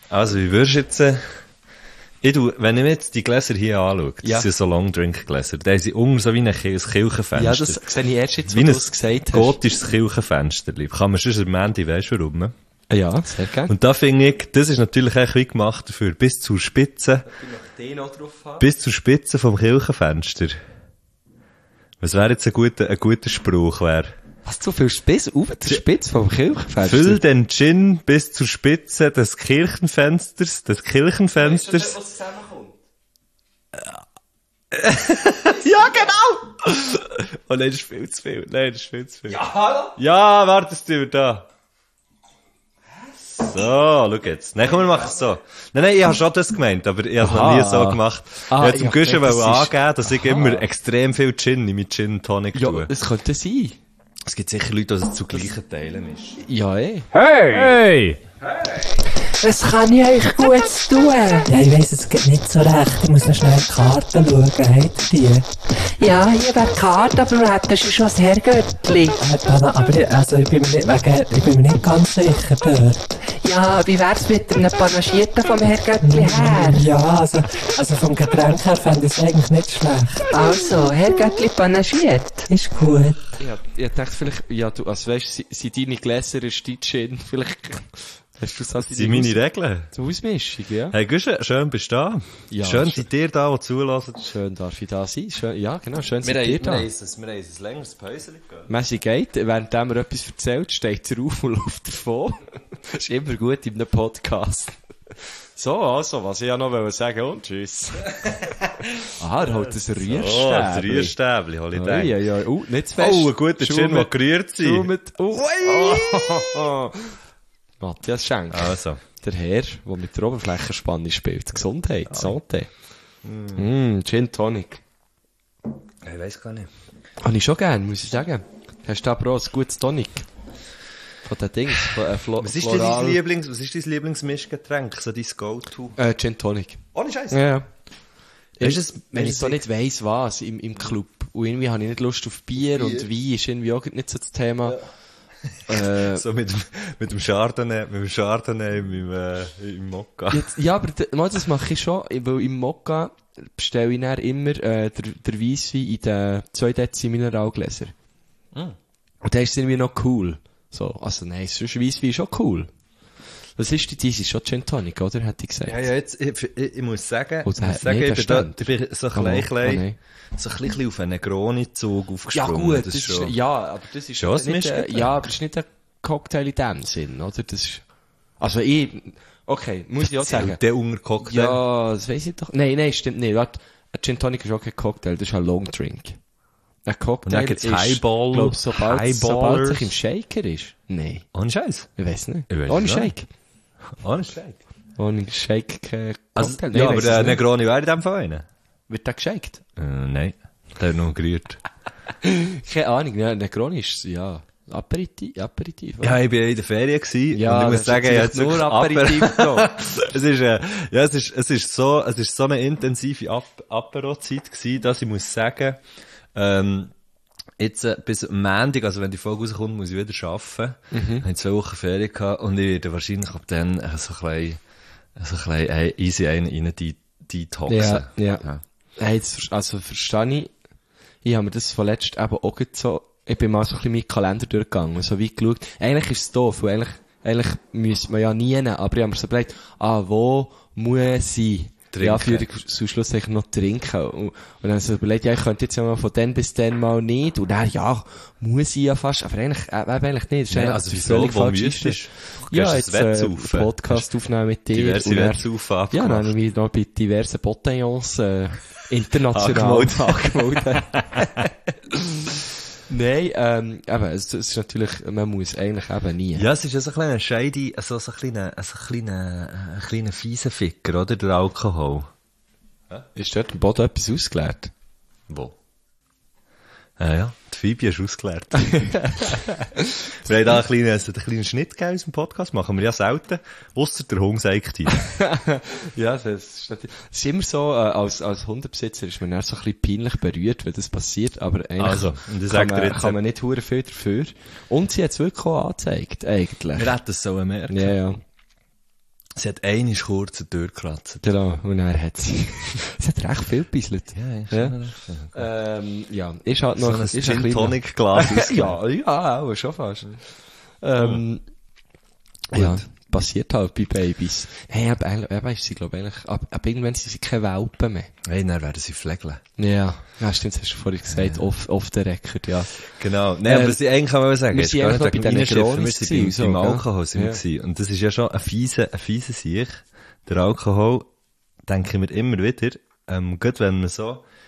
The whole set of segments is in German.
Also, wie würdest du jetzt... wenn ich mir jetzt die Gläser hier anschaue, das sind so Long-Drink-Gläser, da haben sie unten so wie ein Kirchenfenster. Ja, das sehe ich erst jetzt, wie du es gesagt hast. Gotisches Kirchenfenster. Kann man schon am Ende, weißt du warum? Ja, sehr gerne. Und da finde ich, das ist natürlich echt wie gemacht dafür, bis zur Spitze. Den noch drauf haben. Bis zur Spitze vom Kirchenfenster. Was wäre jetzt ein guter Spruch, Was, so viel bis auf der Spitze vom Kirchenfenster? Füll den Gin bis zur Spitze des Kirchenfensters, Weißt du, was zusammenkommt? Ja, genau! Oh nein, das ist viel zu viel. Ja, hallo? Ja, wartest du da. So, schau jetzt. Nein, komm, wir machen es so. Nein, ich habe schon das gemeint, aber ich habe es noch nie so gemacht. Ich wollte zum Guschen angeben, dass ich immer extrem viel Gin in mein Gin Tonic tue. Ja, das könnte sein. Es gibt sicher Leute, die es zu gleichen Teilen ist. Ja, Hey! Was kann ich euch Gutes tun? Ja, ich weiss, es geht nicht so recht. Ich muss noch schnell die Karten schauen. Habt ihr die? Ja, hier wäre die Karte, aber du hättest schon das Herrgöttli. Aber ich bin mir nicht ganz sicher dort. Ja, wie wär's mit einem Panagierten vom Herrgöttli her? Ja, also vom Getränk her fände ich es eigentlich nicht schlecht. Also, Herrgöttli panagiert. Ist gut. Ja, ich dachte vielleicht, ja, du, also weißt, sind deine Gläser ein Stitchen, vielleicht, hast du es halt Das sind meine Regeln. zur Ausmischung, ja? Hey, Guschen, schön bist du da. Ja, schön seid ihr da, die zulassen. Schön darf ich da sein, schön, ja, genau, schön Wir seid ihr da. haben ein längeres Päuschen gehabt. Messi geht, während er etwas erzählt, steht er auf und läuft davon. Ist immer gut in einem Podcast. So, also, was ich ja noch sagen und tschüss. Aha, er holt ein Rührstäbli. Oh, ein Rührstäbli, hol ich da. Ja. Nicht zu fest. Oh, ein guter Gin, der gerührt sein. Matthias Schenk. Also. Der Herr, der mit der Oberflächenspannung spielt. Gesundheit, Santé. Gin Tonic. Ich weiss gar nicht. Habe ich schon gern, muss ich sagen. Hast du aber auch ein gutes Tonic? Von den Dings, Was ist dein Lieblingsmischgetränk? So dein Go-To? Gin Tonic. Ohne Scheiß. Ja. Wenn ich so nicht weiss, was im Club. Und irgendwie habe ich nicht Lust auf Bier und Wein ist irgendwie auch nicht so das Thema. Ja. So mit dem Chardonnay, im Mokka. Ja, aber das mache ich schon, weil im Mokka bestelle ich dann immer der Weisswein in den 2 Dezi Mineralgläser. Und der ist irgendwie noch cool. So, also nein, sonst Weisswein ist schon cool. Was ist die ist schon Gin Tonic, oder? Hätte ich gesagt. Ja, jetzt, ich muss sagen, Oh, ich bin so ein bisschen auf einen Negroni-Zug aufgesprungen. Ja gut, aber das ist schon nicht, aber das ist nicht ein Cocktail in dem Sinn, oder? Das ist, also okay, muss ich auch sagen. Der Cocktail. Ja, das weiss ich doch. Nein, stimmt nicht. Warte, ein Gin Tonic ist auch kein Cocktail, das ist ein Long Drink. Ein Cocktail ist, Highball, glaub, sobald es sich im Shaker ist. Nein. Ohne Scheiß. Ich weiss nicht. Ohne Shake. Ohne Shake. Ohne Shake kein Also, Cocktail. ja, aber der Negroni wäre in dem Fall einer. Wird der geshaked? Nein. Der hat noch gerührt. Keine Ahnung, ja, Negroni ist, ja, Aperitif. Ja, ich war in der Ferien gewesen. Ja, und ich muss sagen, jetzt nur Aperitif genommen. es ist so eine intensive Apero-Zeit gewesen, dass ich muss sagen, jetzt, bis Montag, also wenn die Folge rauskommt, muss ich wieder arbeiten. Ich habe 2 Wochen Ferien gehabt und ich werde wahrscheinlich ab dann so ein bisschen easy rein detoxen. Ja. Hey, jetzt, also verstehe ich. Ich habe mir das vorletzt eben auch so, ich bin mal so ein bisschen meinen Kalender durchgegangen, so wie geschaut. Eigentlich ist es doof, weil eigentlich müsste man ja nie nehmen, aber ich habe mir so überlegt, wo muss ich? Ja, für zum Schluss eigentlich noch trinken. Und dann habe ich so überlegt, ja, ich könnte jetzt ja mal von dann bis dann mal nicht. Und dann, ja, muss ich ja fast, aber eigentlich nicht. Das ist also wieso, wo müsstest du? Ja, jetzt, Podcast aufnehmen mit dir. Diverse Wettsaufen abgemacht. Ja, dann habe ich mich noch bei diversen Bataillons, international angemeldet. Nein, eben, es ist natürlich, man muss eigentlich eben nie. Ja, es ist ja so ein kleiner kleiner fieser Ficker, oder? Der Alkohol. Ist dort im Boden etwas ausgeleert? Wo? Ja, die Phoebe ist ausgeleert. Wir haben da einen kleinen Schnitt gegeben aus dem Podcast, machen wir ja selten. Ausser der Hund sagt ihn. Ja, das ist immer so, als Hundebesitzer ist man dann so ein bisschen peinlich berührt, wenn das passiert, aber eigentlich kann man nicht hure viel dafür. Und sie hat es wirklich auch angezeigt, eigentlich. Wir hätten es so merken. Ja. Sie hat einmal kurz eine Tür gekratzt. Genau, und dann hat sie, sie hat recht viel gebisselt. Ja, ist halt noch, so ein ist Gin Tonic Glas. ja, auch, schon fast. Ja, passiert halt bei Babys. Hey, aber ist sie, glaube ich, eigentlich, ab irgendwann sind sie keine Welpen mehr. Hey, dann werden sie Flegel. Ja, stimmt, das hast du vorhin gesagt, off the record, ja. Genau. Nein, aber was ich eigentlich auch sagen, wir sind eigentlich noch bei den Negronis gewesen, so, beim Alkohol sind wir gewesen. Und das ist ja schon ein fieser Sieg. Der Alkohol, denke ich mir immer wieder, gerade wenn man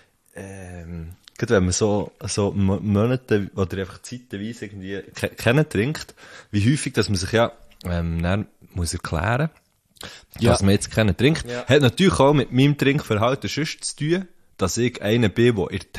so Monate oder einfach zeitweise irgendwie trinkt, wie häufig, dass man sich ja, dann muss erklären, dass man jetzt keinen trinkt. Ja. Hat natürlich auch mit meinem Trinkverhalten sonst zu tun, dass ich einer bin,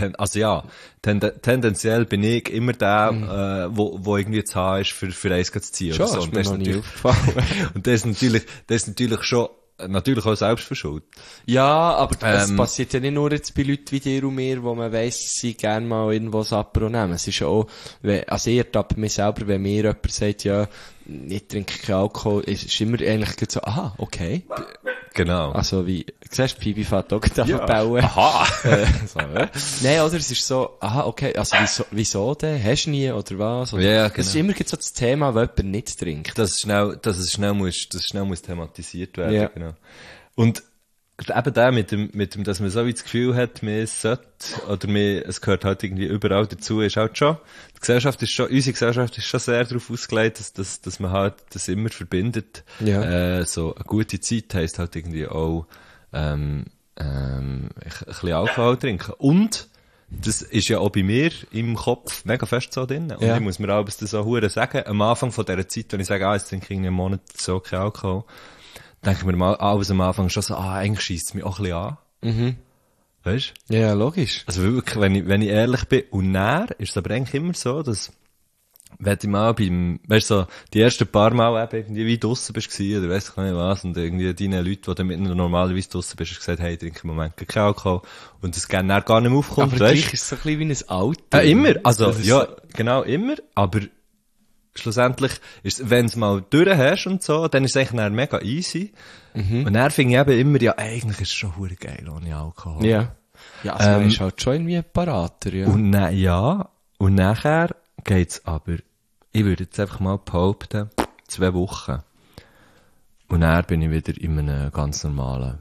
tendenziell bin ich immer der, wo irgendwie zu haben ist, für eins zu ziehen. Schon, oder so. Und das ist mir noch nie aufgefallen. Und das ist natürlich schon, natürlich auch selbstverschuldet. Ja, aber das passiert ja nicht nur jetzt bei Leuten wie dir und mir, wo man weiss, dass sie gerne mal irgendwo das Apero nehmen. Es ist ja auch, also ich ertappe mich selber, wenn mir jemand sagt, ja, ich trinke keinen Alkohol, ist immer eigentlich so, aha, okay. Genau. Also wie, siehst du, Phoebe fährt auch gerade bauen. Aha. So, nein, oder? Es ist so, aha, okay, also wieso denn? Hast du nie, oder was? Oder, ja, genau. Es ist immer so das Thema, wenn jemand nicht trinkt. Dass es schnell muss thematisiert werden, ja. Genau. Und eben der mit dem, dass man so wie das Gefühl hat, es gehört halt irgendwie überall dazu, ist halt schon, unsere Gesellschaft ist schon sehr darauf ausgelegt, dass man halt das immer verbindet. Ja. So eine gute Zeit heisst halt irgendwie auch, ein bisschen Alkohol trinken. Und, das ist ja auch bei mir im Kopf mega fest so drin. Und ich muss mir auch das so hure sagen, am Anfang von dieser Zeit, wenn ich sage, jetzt trinke ich einen Monat so kein Alkohol, denke ich mir mal alles am Anfang schon so, eigentlich scheisst es mich auch ein bisschen an. Mhm. Weißt du? Ja, logisch. Also wirklich, wenn ich ehrlich bin, und näher ist es aber eigentlich immer so, dass, wenn du mal weißt du, so, die ersten paar Mal eben irgendwie wie draussen bist gewesen, oder weiss ich nicht was, und irgendwie deine Leute, die dann mit normalerweise draussen bist, hast gesagt, hey, ich trinke im Moment keinen Alkohol, und das gerne gar nicht mehr aufkommt, aber gleich ist es so ein bisschen wie ein Alter. Immer, also, ja, so, genau, immer, aber, schlussendlich ist, wenn es mal durch hast und so, dann ist es eigentlich dann mega easy. Mhm. Und dann finde ich eben immer, ja, eigentlich ist es schon hure geil ohne Alkohol. Ja. Ja, also man ist halt schon irgendwie parater, ja. Und und nachher geht's aber, ich würde jetzt einfach mal behaupten, 2 Wochen. Und dann bin ich wieder in einem ganz normalen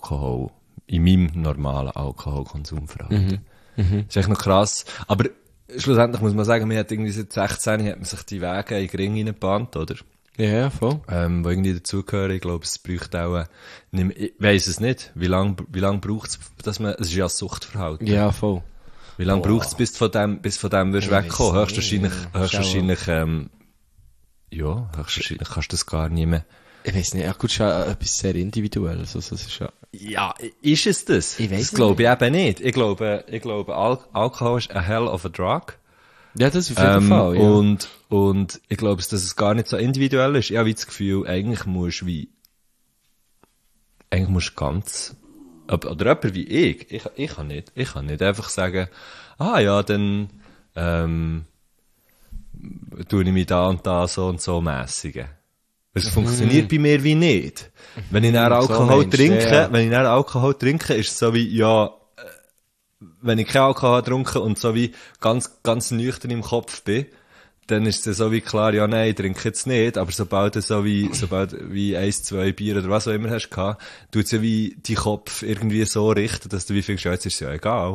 in meinem normalen Alkoholkonsumverhalten. Das ist echt noch krass. Aber schlussendlich muss man sagen, man hat irgendwie seit 16 hat man sich die Wege in den Ring reingebahnt, oder? Ja, voll. Wo irgendwie dazugehören. Ich glaube, es bräuchte auch, ich weiss es nicht, wie lang braucht's, es ist ja ein Suchtverhalten. Ja, voll. Wie lang braucht's, bis von dem wirst wegkommen? Höchstwahrscheinlich, höchstwahrscheinlich kannst du das gar nicht mehr. Ich weiss nicht, ja gut, ist ja etwas sehr Individuelles, also das ist ja... Ja, ist es das? Ich weiss das glaube ich eben nicht. Ich glaube, Alkohol ist a hell of a drug. Ja, das auf jeden Fall, ja. Und ich glaube, dass es gar nicht so individuell ist. Ich habe das Gefühl, eigentlich musst du ganz, oder jemand wie ich kann nicht einfach sagen, dann, tue ich mich da und da so und so mässigen. Es funktioniert bei mir wie nicht. Wenn ich dann Alkohol trinke, ist es so wie, wenn ich keinen Alkohol trinke und so wie ganz, ganz nüchtern im Kopf bin, dann ist es so wie klar, ja, nein, ich trinke jetzt nicht, aber sobald wie 1, 2 Bier oder was auch immer hast gehabt, tut es ja wie die Kopf irgendwie so richten, dass du wie findest, ja, jetzt ist es ja egal.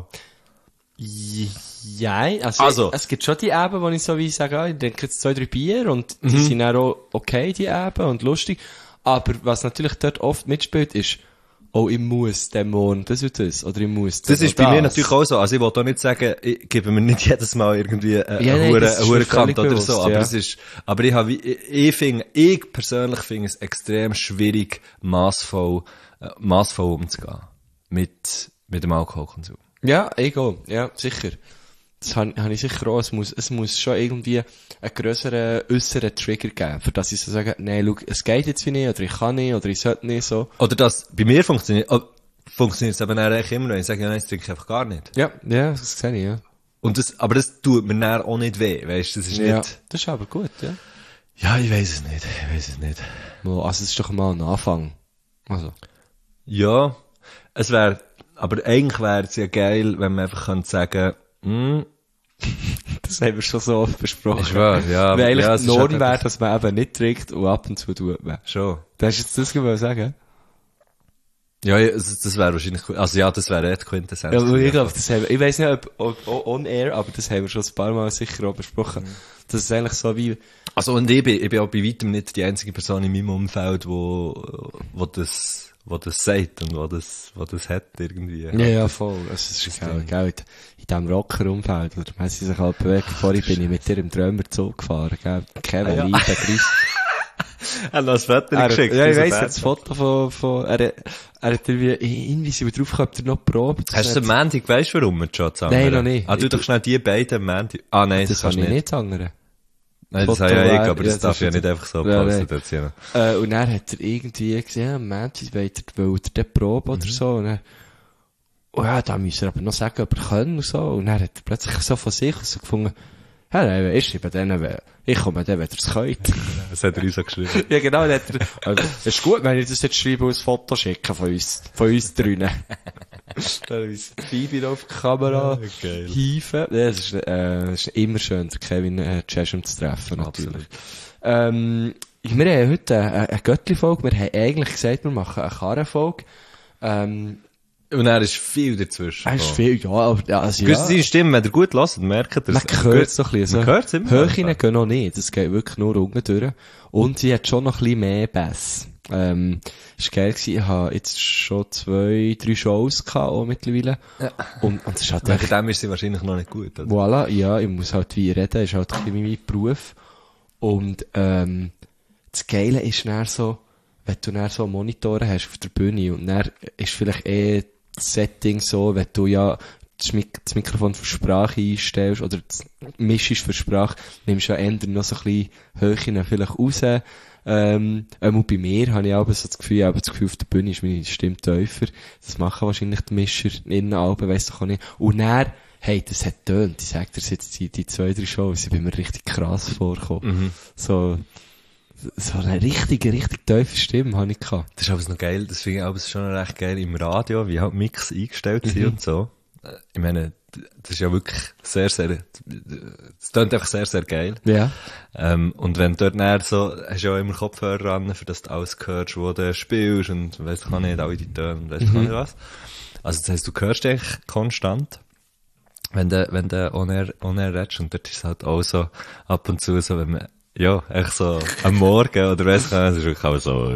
Ja, also es gibt schon die Eben, wo ich so wie sage, ich trinke jetzt 2, 3 Bier und die sind dann auch okay, die Eben, und lustig. Aber was natürlich dort oft mitspielt, ist, ich muss Dämonen, das und das, oder ich muss das. Das ist bei mir natürlich auch so. Also ich will auch nicht sagen, ich gebe mir nicht jedes Mal irgendwie eine hure Kante oder so, aber aber ich persönlich finde es extrem schwierig, massvoll umzugehen. Mit dem Alkoholkonsum. Ja, egal. Ja, sicher. Das habe ich sicher auch. Es muss schon irgendwie einen grösseren äußeren Trigger geben, für das ich so sage, nein, schau, es geht jetzt wie nicht, oder ich kann nicht, oder ich sollte nicht, so. Oder das, bei mir funktioniert es eben eigentlich immer, wenn ich sage, ja, nein, das trinke ich einfach gar nicht. Ja, das sehe ich, ja. Und aber das tut mir dann auch nicht weh, weisst du, das ist nicht... Ja, das ist aber gut, ja. Ja, ich weiss es nicht. Also, es ist doch mal ein Anfang. Also. Ja, aber eigentlich wäre es ja geil, wenn man einfach könnte sagen, das haben wir schon so oft besprochen. ist wahr, ja. Weil eigentlich ja, die Norm wäre, dass man eben nicht trinkt und ab und zu tut man. Schon. Du hast jetzt das gewollt sagen? Ja, das wäre wahrscheinlich, also ja, das wäre die Quintessenz. Ja, ich glaube, ich weiss nicht, ob on air, aber das haben wir schon ein paar Mal sicher auch besprochen. Das ist eigentlich so wie... Also, und ich bin auch bei weitem nicht die einzige Person in meinem Umfeld, wo das sagt und wo das hat irgendwie. Ja, voll. Es ist geil. In diesem Rocker-Umfeld, oder man sich halt bewegt. Vorhin bin ich mit dir im Träumerzug gefahren, gell? Kevin, Liebe, Chris. Er hat noch ein Foto geschickt. Ja, ich weiss, er hat das Foto von er hat irgendwie so drauf gehabt, ob er noch probt. Hast du am Montag, weisst du warum wir schon zusammen? Nein, noch nicht. Du doch schnell die beiden am Montag. Nein, das kannst du nicht. Nein, das habe ja ich, aber das darf ja nicht einfach so pausen erzählen. Und dann hat er irgendwie gesehen, am Montag will er den proben oder so. Und dann, ja, da müssen wir aber noch sagen, ob er können und so. Und dann hat er plötzlich so von sich so gefunden, ja, nein, ich schreibe denen, ich komme dann, wenn ihr es könnt. Das hat er uns auch geschrieben. Ja, genau, dann hat er, es ist gut, wenn ich das jetzt schreibe und ein Foto schicke von uns drinnen. Dann uns Phoebe auf die Kamera hieven. Ja, es ist immer schön, Kevin Chesham zu treffen, natürlich. Wir haben heute eine Göttli-Folge, wir haben eigentlich gesagt, wir machen eine Karren-Folge. Und er ist viel dazwischen. Er ist viel, ja, aber, also ja. Seine Stimme, wenn ihr gut hört, merkt ihr es. Man hört es so ein bisschen. Man hört es immer. Höchinen gehen noch nicht, das geht wirklich nur unten durch. Und sie hat schon noch ein bisschen mehr Bass. Ist geil gewesen, ich habe jetzt schon 2-3 Shows gehabt, auch mittlerweile. Ja. Und es ist halt wegen dem ist sie wahrscheinlich noch nicht gut, oder? Voilà, ja, ich muss halt wie reden, ist halt ein bisschen mein Beruf. Und, das Geile ist dann so, wenn du dann so Monitore hast auf der Bühne und dann ist vielleicht das Setting so, wenn du ja das Mikrofon für Sprache einstellst oder mischst für Sprache, nimmst du ja eher noch so ein bisschen Höhen vielleicht raus. Auch bei mir habe ich aber so das Gefühl, auf der Bühne ist meine Stimme tiefer. Das machen wahrscheinlich die Mischer innen Alben, weiss doch auch nicht. Und dann, hey, das hat tönt. Ich sag dir jetzt, die 2-3 Shows, ich bin mir richtig krass vorgekommen. So eine richtig tiefe Stimme habe ich gehabt. Das ist aber noch geil, das finde ich aber schon recht geil im Radio, wie halt Mix eingestellt sind und so. Ich meine, das ist ja wirklich sehr, sehr, es klingt einfach sehr, sehr geil. Ja. Und wenn du dort näher so, hast du ja auch immer Kopfhörer ran, für das du alles hörst, wo du spielst und weiss ich nicht, alle die Töne und weiss ich nicht was. Also das heisst, du hörst dich konstant, wenn du on air redest, und dort ist es halt auch so ab und zu so, wenn man ja, echt so am Morgen oder weiss ich nicht, es ist wirklich auch so,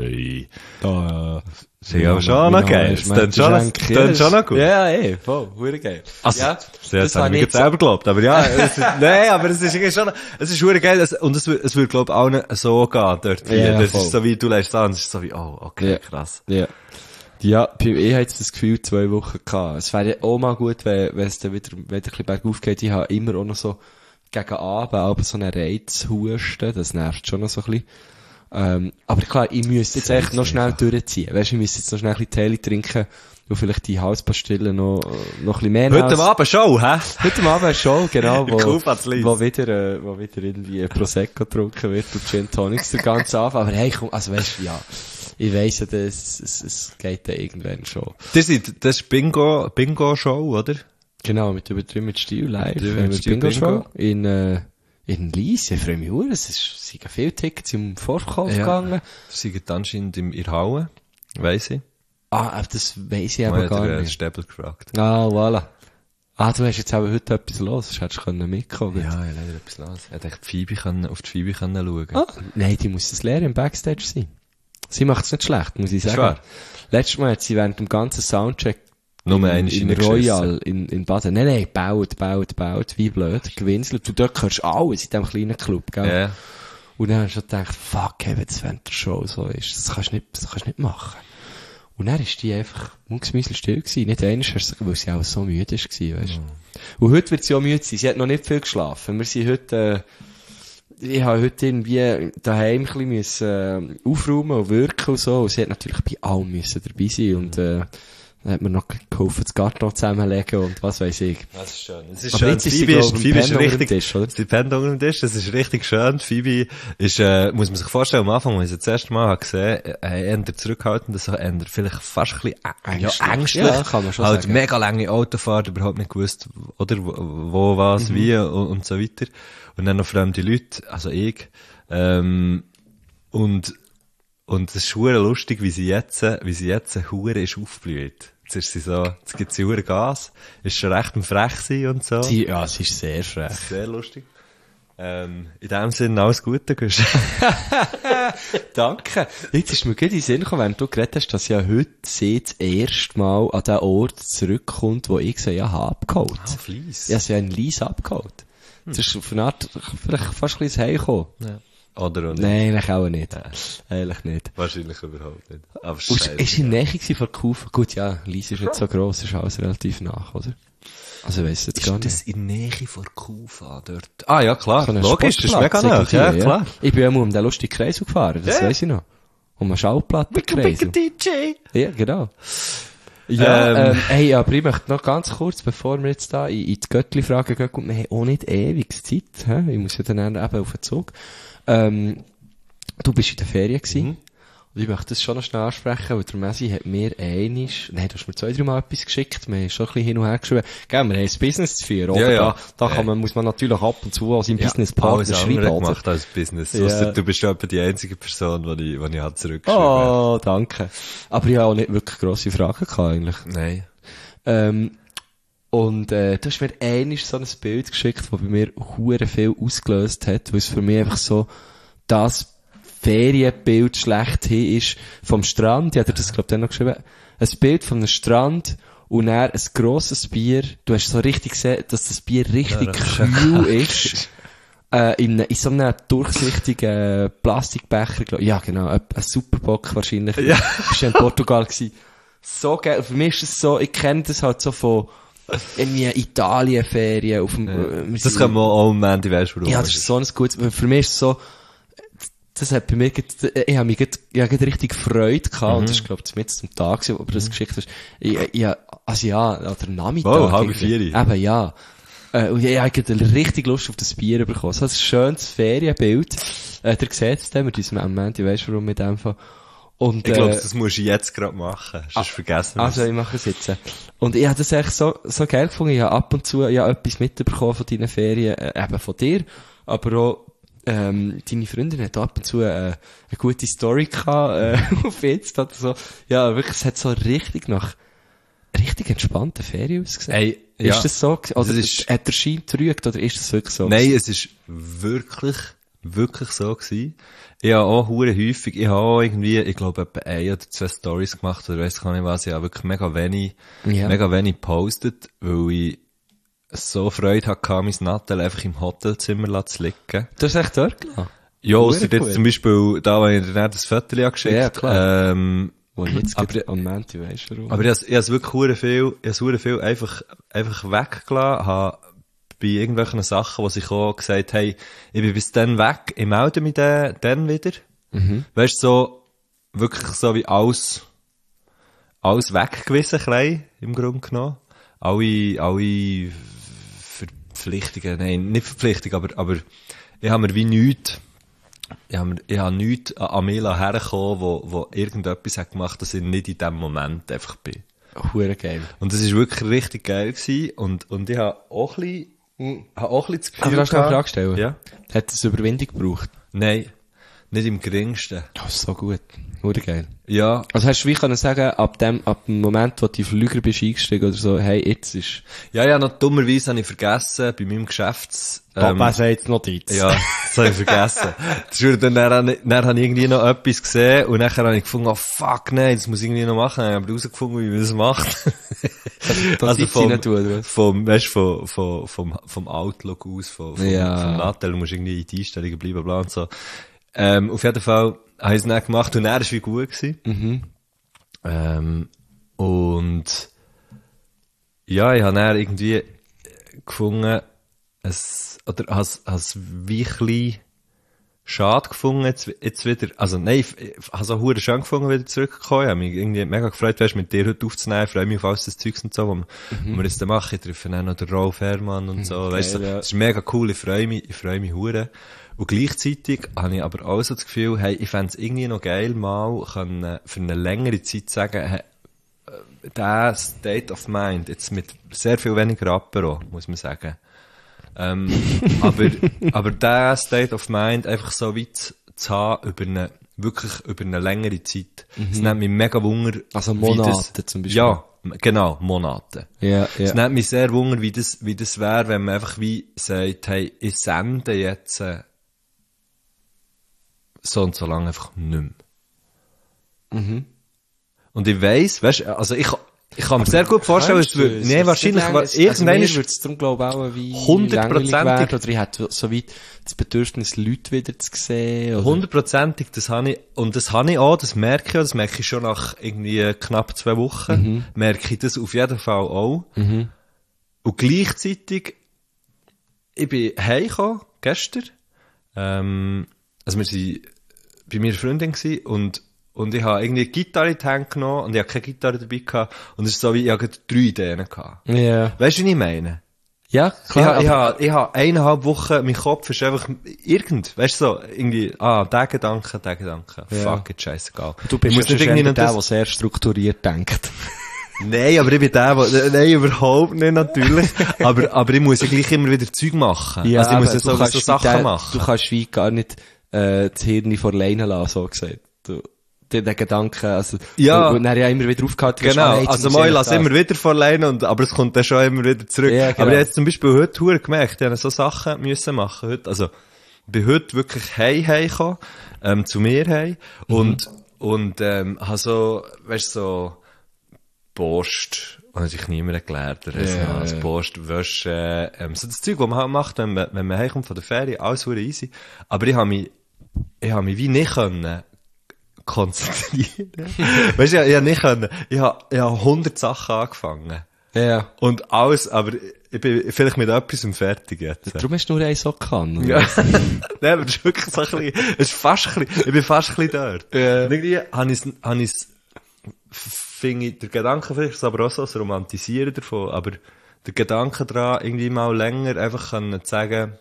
ist ja aber schon noch geil. Das klingt schon noch gut. Ja, voll, hure geil. Also, ja, das habe ich mir selber geglaubt, aber ja, nein, aber es ist irgendwie schon, es ist hure geil, und es würde, glaub ich, auch nicht so gehen dort. Ja, das ist so wie, du lässt an, es ist so wie, oh, okay, krass. Ja. Ja, ich habe jetzt das Gefühl, 2 Wochen gehabt. Es wäre auch mal gut, wenn es dann wieder ein bisschen bergauf geht. Ich habe immer auch noch so, gegen Abend, aber so einen Reizhusten, das nervt schon noch so ein bisschen. Aber klar, ich müsste jetzt echt noch schnell durchziehen. Weißt du, ich müsste jetzt noch schnell ein bisschen Tee trinken und vielleicht die Halspastillen noch ein bisschen mehr Heute am Abend Show, hä? Heute am Abend Show, genau, wo wieder irgendwie Prosecco getrunken wird und Gin Tonics der ganze Abend. Aber hey, komm, also weißt du, ja, ich weiss ja, es geht dann irgendwann schon. Das ist Bingo-Show, oder? Genau, mit Übertrieben mit Stil live. Mit Bingo-Show. In Lies. Ich freue mich sehr. Es sind viele Tickets im Vorverkauf gegangen. Das sind anscheinend in der Halle. Weiss ich. Das weiss ich aber gar nicht. Stäbel gefragt. Voilà. Du hast jetzt aber heute etwas los. Das hättest du mitkommen können. Ja, leider etwas los. Ich hätte echt auf die Phoebe schauen. Nein, die muss das lernen im Backstage sein. Sie macht es nicht schlecht, muss ich sagen. Letztes Mal hat sie während dem ganzen Soundcheck in Royal, in Baden. Nein, baut, wie blöd, gewinselt. Du dort hörst alles in diesem kleinen Club, gell? Yeah. Und dann hast du gedacht, fuck, wenn das während der Show so ist, das kannst du nicht machen. Und dann ist die einfach mucksmäusel still gewesen. Nicht einmal, weil sie auch so müde war, weißt du. Und heute wird sie auch müde sein. Sie hat noch nicht viel geschlafen. Wir sind heute, ich habe heute irgendwie daheim ein bisschen aufräumen und wirken und so. Und sie hat natürlich bei allem dabei sein und, Dann hat mir noch geholfen, das Karton zusammenlegen und was weiss ich. Das ist schön. Es ist Aber schön. jetzt ist Phoebe sie, ist richtig, Tisch, oder? sie pennt unter dem Tisch, das ist richtig schön. Phoebe ist, muss man sich vorstellen, am Anfang, als ich sie das erste Mal gesehen habe, eher zurückhaltend, so eher vielleicht fast ein bisschen ängstlich. Ja, kann man schon halt sagen. mega lange Autofahrt, überhaupt nicht gewusst, oder, wo was, wie und so weiter. Und dann noch fremde Leute, also ich, und es ist schwer lustig, wie sie jetzt hure ist aufgeblüht. Jetzt ist sie so, jetzt gibt sie hure Gas, ist schon recht frech sie und so. Sie ist sehr frech. Sehr lustig. In dem Sinne alles Gute, Gusch. Danke. Jetzt ist mir gut in den Sinn gekommen, während du geredet hast, dass ja heute sie das erste Mal an den Ort zurückkommt, wo ich sie ja habe abgeholt. Ah, Fleiss. Ja, sie haben Lies abgeholt. Das ist auf eine Art vielleicht fast ein bisschen Heimgekommen. Ja. Oder auch nicht? Nein, eigentlich auch nicht. Eigentlich nicht. Wahrscheinlich überhaupt nicht. Aber Ist in Nähe gewesen von Kufa? Gut, ja, Lies ist nicht so gross, ist alles relativ nach, oder? Also weiss jetzt gar nicht. Ist das in Nähe von Kufa dort? Ah, ja, klar. So ein Logisch, das ist Sportplatz mega nah. irgendwie, Ja, klar. Ich bin ja mal um den lustigen Kreis gefahren, das weiss ich noch. Um einen Schallplattenkreis. DJ. Ja, genau. Ja, hey, aber ich möchte noch ganz kurz, bevor wir jetzt da in die Göttli-Frage gehen, wir haben auch nicht ewig Zeit, hä? Ich muss ja dann eben auf den Zug. Du bist in der Ferien gewesen. Und ich möchte das schon noch schnell ansprechen, weil der Messi hat mir du hast mir 2-3 Mal etwas geschickt, wir haben schon ein bisschen hin und her geschrieben. Gell, wir haben ein Business zu führen, oder? Ja. Da muss man natürlich ab und zu an seinem Businesspartner schreiben, oder? Gemacht als Business. Ja. Ausser, du bist ja etwa die einzige Person, die ich halt zurückgeschrieben Oh, danke. Aber ich habe auch nicht wirklich grosse Fragen gehabt, eigentlich. Nein. Und du hast mir einmal so ein Bild geschickt, das bei mir hure viel ausgelöst hat, weil es für mich einfach so das Ferienbild schlechthin ist vom Strand. Ich hatte das, glaube ich, dann noch geschrieben. Ein Bild von einem Strand und dann ein grosses Bier. Du hast so richtig gesehen, dass das Bier richtig kühl ist. In so einem durchsichtigen Plastikbecher, glaub ich. Ja, genau. Ein Superbock wahrscheinlich. Ja. Bist du in Portugal gewesen. So geil. Für mich ist es so, ich kenne das halt so von irgendwie Italienferien auf dem, Das kann man auch am Ende, weißt du, warum. ja, das ist so ein gutes, für mich ist es so, das hat bei mir, ich habe mich richtig Freude gehabt, und das ist, glaube ich, mit zum Tag gewesen, wo du das geschickt hast. Oder Nachmittag. Oh, 3:30. Eben, ja. Und ich habe richtig Lust auf das Bier bekommen. So ein schönes Ferienbild. Ihr seht es dann mit diesem Moment, ich weiss warum mit dem Fall. Und, ich glaube, das musst du jetzt gerade machen. Sonst vergessen wir Also, ich mache es jetzt. Und ich habe das echt so geil gefunden. Ich habe ab und zu etwas mitbekommen von deinen Ferien, eben von dir, aber auch deine Freundin hat ab und zu eine gute Story gehabt, auf Insta oder so. Ja, wirklich, es hat so richtig entspannte Ferien ausgesehen. Ey, ja. Ist das so? Oder ist, hat der Schein getrügt, oder ist das wirklich so? Nein, es ist wirklich so gewesen. Ich habe auch hure häufig, ich habe auch irgendwie, ich glaube, etwa 1 oder 2 Stories gemacht, oder weiss gar nicht was, ich habe wirklich mega wenig gepostet, weil ich so Freude hatte, mein Nattel einfach im Hotelzimmer zu liegen. Du hast echt dort gelassen? Ja, ausser jetzt zum Beispiel, da, wo ich dir das Foto geschickt habe. Ja, klar. Wo ich jetzt aber, am Montag weiss warum. Aber ich habe wirklich hure viel einfach weggelassen, habe bei irgendwelchen Sachen, wo ich auch gesagt habe, ich bin bis dann weg, ich melde mich dann wieder. Weißt du, so, wirklich so wie alles weggewiesen, klein, im Grunde genommen. Alle Verpflichtungen, nein, nicht Verpflichtungen, aber ich habe mir wie nichts, ich habe nichts an Amela hergekommen, wo irgendetwas hat gemacht, dass ich nicht in dem Moment einfach bin. Hure geil. Und das ist wirklich richtig geil gewesen, und ich habe auch ein bisschen das Gefühl. Aber kannst du noch eine Frage stellen? Ja. Hat es Überwindung gebraucht? Nein, nicht im geringsten. Das ist so gut. Hure geil. Ja. Also hast du wie können sagen, ab dem Moment, wo du in den Flüger bist eingestiegen oder so, hey, jetzt ist... Ja, noch dummerweise habe ich vergessen, bei meinem Papa sagt Notiz. Ja, das habe ich vergessen. Dann habe ich irgendwie noch etwas gesehen, und nachher habe ich gefunden, oh fuck, nein, das muss ich irgendwie noch machen. Ich habe herausgefunden, wie man das macht. Also vom Outlook aus, vom Nattel, du musst irgendwie in die Einstellungen bleiben, bla und so. Auf jeden Fall habe ich es dann gemacht, und er war wie gut gewesen. Und ja, ich habe dann irgendwie gefunden, habe es wie ein bisschen schade gefunden, jetzt wieder, also nein, ich habe so hure schön gefunden, wieder zurückgekommen. Ich habe mich irgendwie mega gefreut, weißt, mit dir heute aufzunehmen. Ich freue mich auf alles das Zeugs und so, wo wir jetzt dann machen. Ich treffe dann noch den Rolf Herrmann und so, weißt du, das ist mega cool, ich freue mich hure. Und gleichzeitig habe ich aber auch so das Gefühl, hey, ich fände es irgendwie noch geil, mal können, für eine längere Zeit sagen, hey, der State of Mind, jetzt mit sehr viel weniger Apero, muss man sagen. aber der State of Mind einfach so weit zu haben, wirklich über eine längere Zeit. Es nimmt mich mega Wunder. Also Monate zum Beispiel. Ja, genau, Monate. Ja. Es nimmt mich sehr Wunder, wie das wäre, wenn man einfach wie sagt, hey, ich sende jetzt, so und so lange einfach nicht mehr. Und ich weiss, weißt, also ich kann mir sehr gut vorstellen, es würde, nee, wahrscheinlich, irgendwann würde es darum, glaube ich, auch wie 100%, oder ich hätte so weit das Bedürfnis, Leute wieder zu sehen. 100%, das habe ich auch, das merke ich schon nach irgendwie knapp 2 Wochen, merke ich das auf jeden Fall auch. Und gleichzeitig, ich bin heimgekommen, gestern, also wir waren bei meiner Freundin gewesen, und ich habe irgendwie eine Gitarre in die Hand genommen und ich habe keine Gitarre dabei gehabt. Und es ist so wie, ich habe 3 Ideen gehabt. Ja. Weißt du, was ich meine? Ja, klar. Ich habe 1,5 Wochen, mein Kopf ist einfach weißt du, so, irgendwie, der Gedanke. Ja. Fuck it, scheißegal. Du bist nicht irgendwie der sehr strukturiert denkt. Nein, aber ich bin nein, überhaupt nicht, natürlich. aber ich muss ja gleich immer wieder Zeug machen. Ja, also ich muss ja so Sachen machen. Du kannst wie gar nicht, das Hirn vor alleine lassen, so gesagt. Den Gedanken, also, ja, und dann ja immer wieder aufgehalten. Genau, also mal lass immer wieder vor alleine aber es kommt dann schon immer wieder zurück. Ja, genau. Aber ich habe jetzt zum Beispiel heute gemerkt, ich habe so Sachen müssen machen heute. Also, ich bin heute wirklich heimgekommen, zu mir heim, und habe so, weißt du, so, Post, und sich niemand erklärt, also Post, Wäsche, so das Zeug, was man halt macht, wenn man heimkommt von der Ferien, alles super easy. Aber ich habe mich wie nicht können konzentrieren. Weißt du, ich habe nicht können. Ich habe 100 Sachen angefangen. Ja. Und alles, aber ich bin vielleicht mit etwas fertig jetzt. Darum hast du nur einen so gekannt. Ja. Nein, aber das ist wirklich so ein bisschen, es ist fast ein bisschen, ich bin fast ein bisschen dort. Ja. Und irgendwie finde ich, der Gedanke vielleicht ist aber auch so das Romantisieren davon, aber der Gedanke daran, irgendwie mal länger einfach können zu sagen,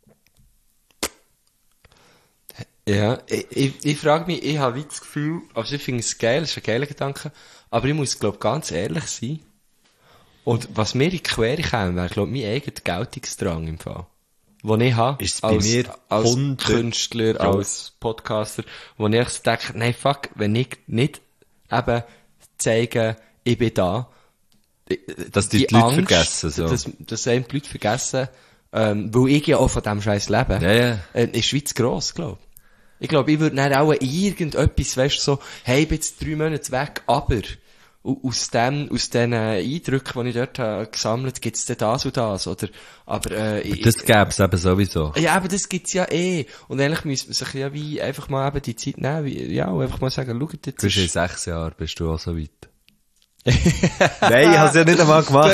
ja, ich frage mich, ich habe das Gefühl, also ich finde es geil, es ist ein geiler Gedanke, aber ich muss, glaube ganz ehrlich sein. Und was mir in die Quere käme, wäre, glaube mein eigener Geltungsdrang im Fall. Den ich habe, ist bei mir als Künstler, als Podcaster, wo ich echt denke, nein, fuck, wenn ich nicht eben zeige, ich bin da, dass die Leute vergessen, so. Dass einem die Leute vergessen, weil ich ja auch von diesem Scheiß lebe, ist Schweiz gross, glaube ich. Ich glaube, ich würde dann auch irgendetwas, weißt du, so, hey, ich bin jetzt 3 Monate weg, aber aus den Eindrücken, die ich dort habe gesammelt, gibt's denn das und das, oder, aber das gäb's eben sowieso. Ja, aber das gibt's ja eh. Und eigentlich müsste man sich ja wie einfach mal eben die Zeit nehmen, und einfach mal sagen, schau, jetzt bist in 6 Jahren, bist du auch so weit. Nein, ich hab's ja nicht einmal gemacht,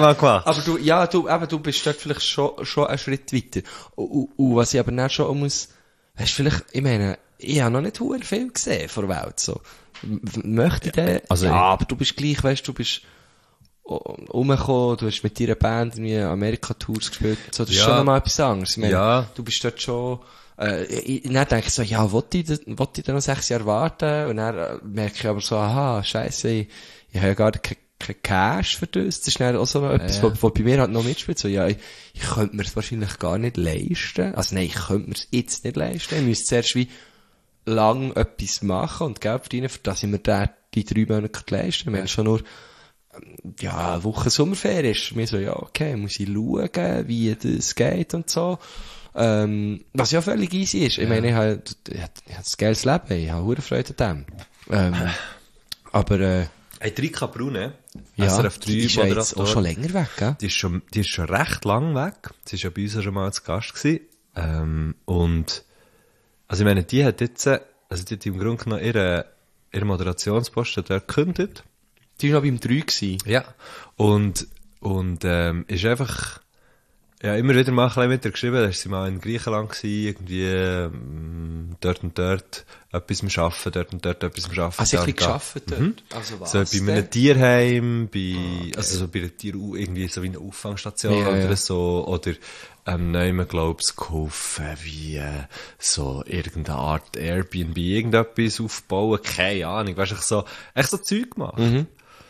Aber du bist dort vielleicht schon einen Schritt weiter. Und was ich aber dann schon muss, weißt du, vielleicht, ich meine, ich habe noch nicht sehr viel gesehen von der Welt, so. Möchte ich den? Also, ja, aber du bist gleich, weißt du, bist rumgekommen, du hast mit deiner Band irgendwie Amerika-Tours gespielt, so, das ist schon nochmal etwas anderes. Ich meine, du bist dort schon, dann denke ich so, ja, wollte ich da noch 6 Jahre warten? Und dann merke ich aber so, aha, scheisse, ich habe ja gar kein Cash für das. Das ist dann auch so noch etwas, was bei mir halt noch mitspielt. So, ja, ich könnte mir es wahrscheinlich gar nicht leisten. Also nein, ich könnte mir es jetzt nicht leisten. Ich müsste zuerst wie lang etwas machen und Geld verdienen, für das ich mir die 3 Monate leisten. Wenn schon nur, eine Woche Sommerferien ist, mir so, ja, okay, muss ich schauen, wie das geht und so. Was ja völlig easy ist. Ich meine, ich habe ein geiles Leben, ich habe hohe Freude an dem. Aber, Hey, Rika Brune, SRF 3 die ist ja jetzt auch schon länger weg, gell? Die ist schon recht lang weg. Sie ist ja bei uns schon mal zu Gast gewesen. Und, also ich meine, die hat im Grunde genommen ihre Moderationsposten dort gekündigt. Die war noch beim 3 gewesen. Ja. Und ist einfach, Ja, immer wieder mal ein bisschen mit ihr geschrieben, da war sie mal in Griechenland gewesen, irgendwie, dort und dort etwas am Arbeiten, dort und dort etwas am Arbeiten. Also, ich gearbeitet dort? Mhm. Also, was? So bei einem Tierheim, also so bei einer irgendwie so wie eine Auffangstation oder so, oder, nehmen, glaub's, geholfen, wie, so irgendeine Art Airbnb, irgendetwas aufbauen, keine Ahnung, weißt du, echt so Zeug gemacht. Mhm.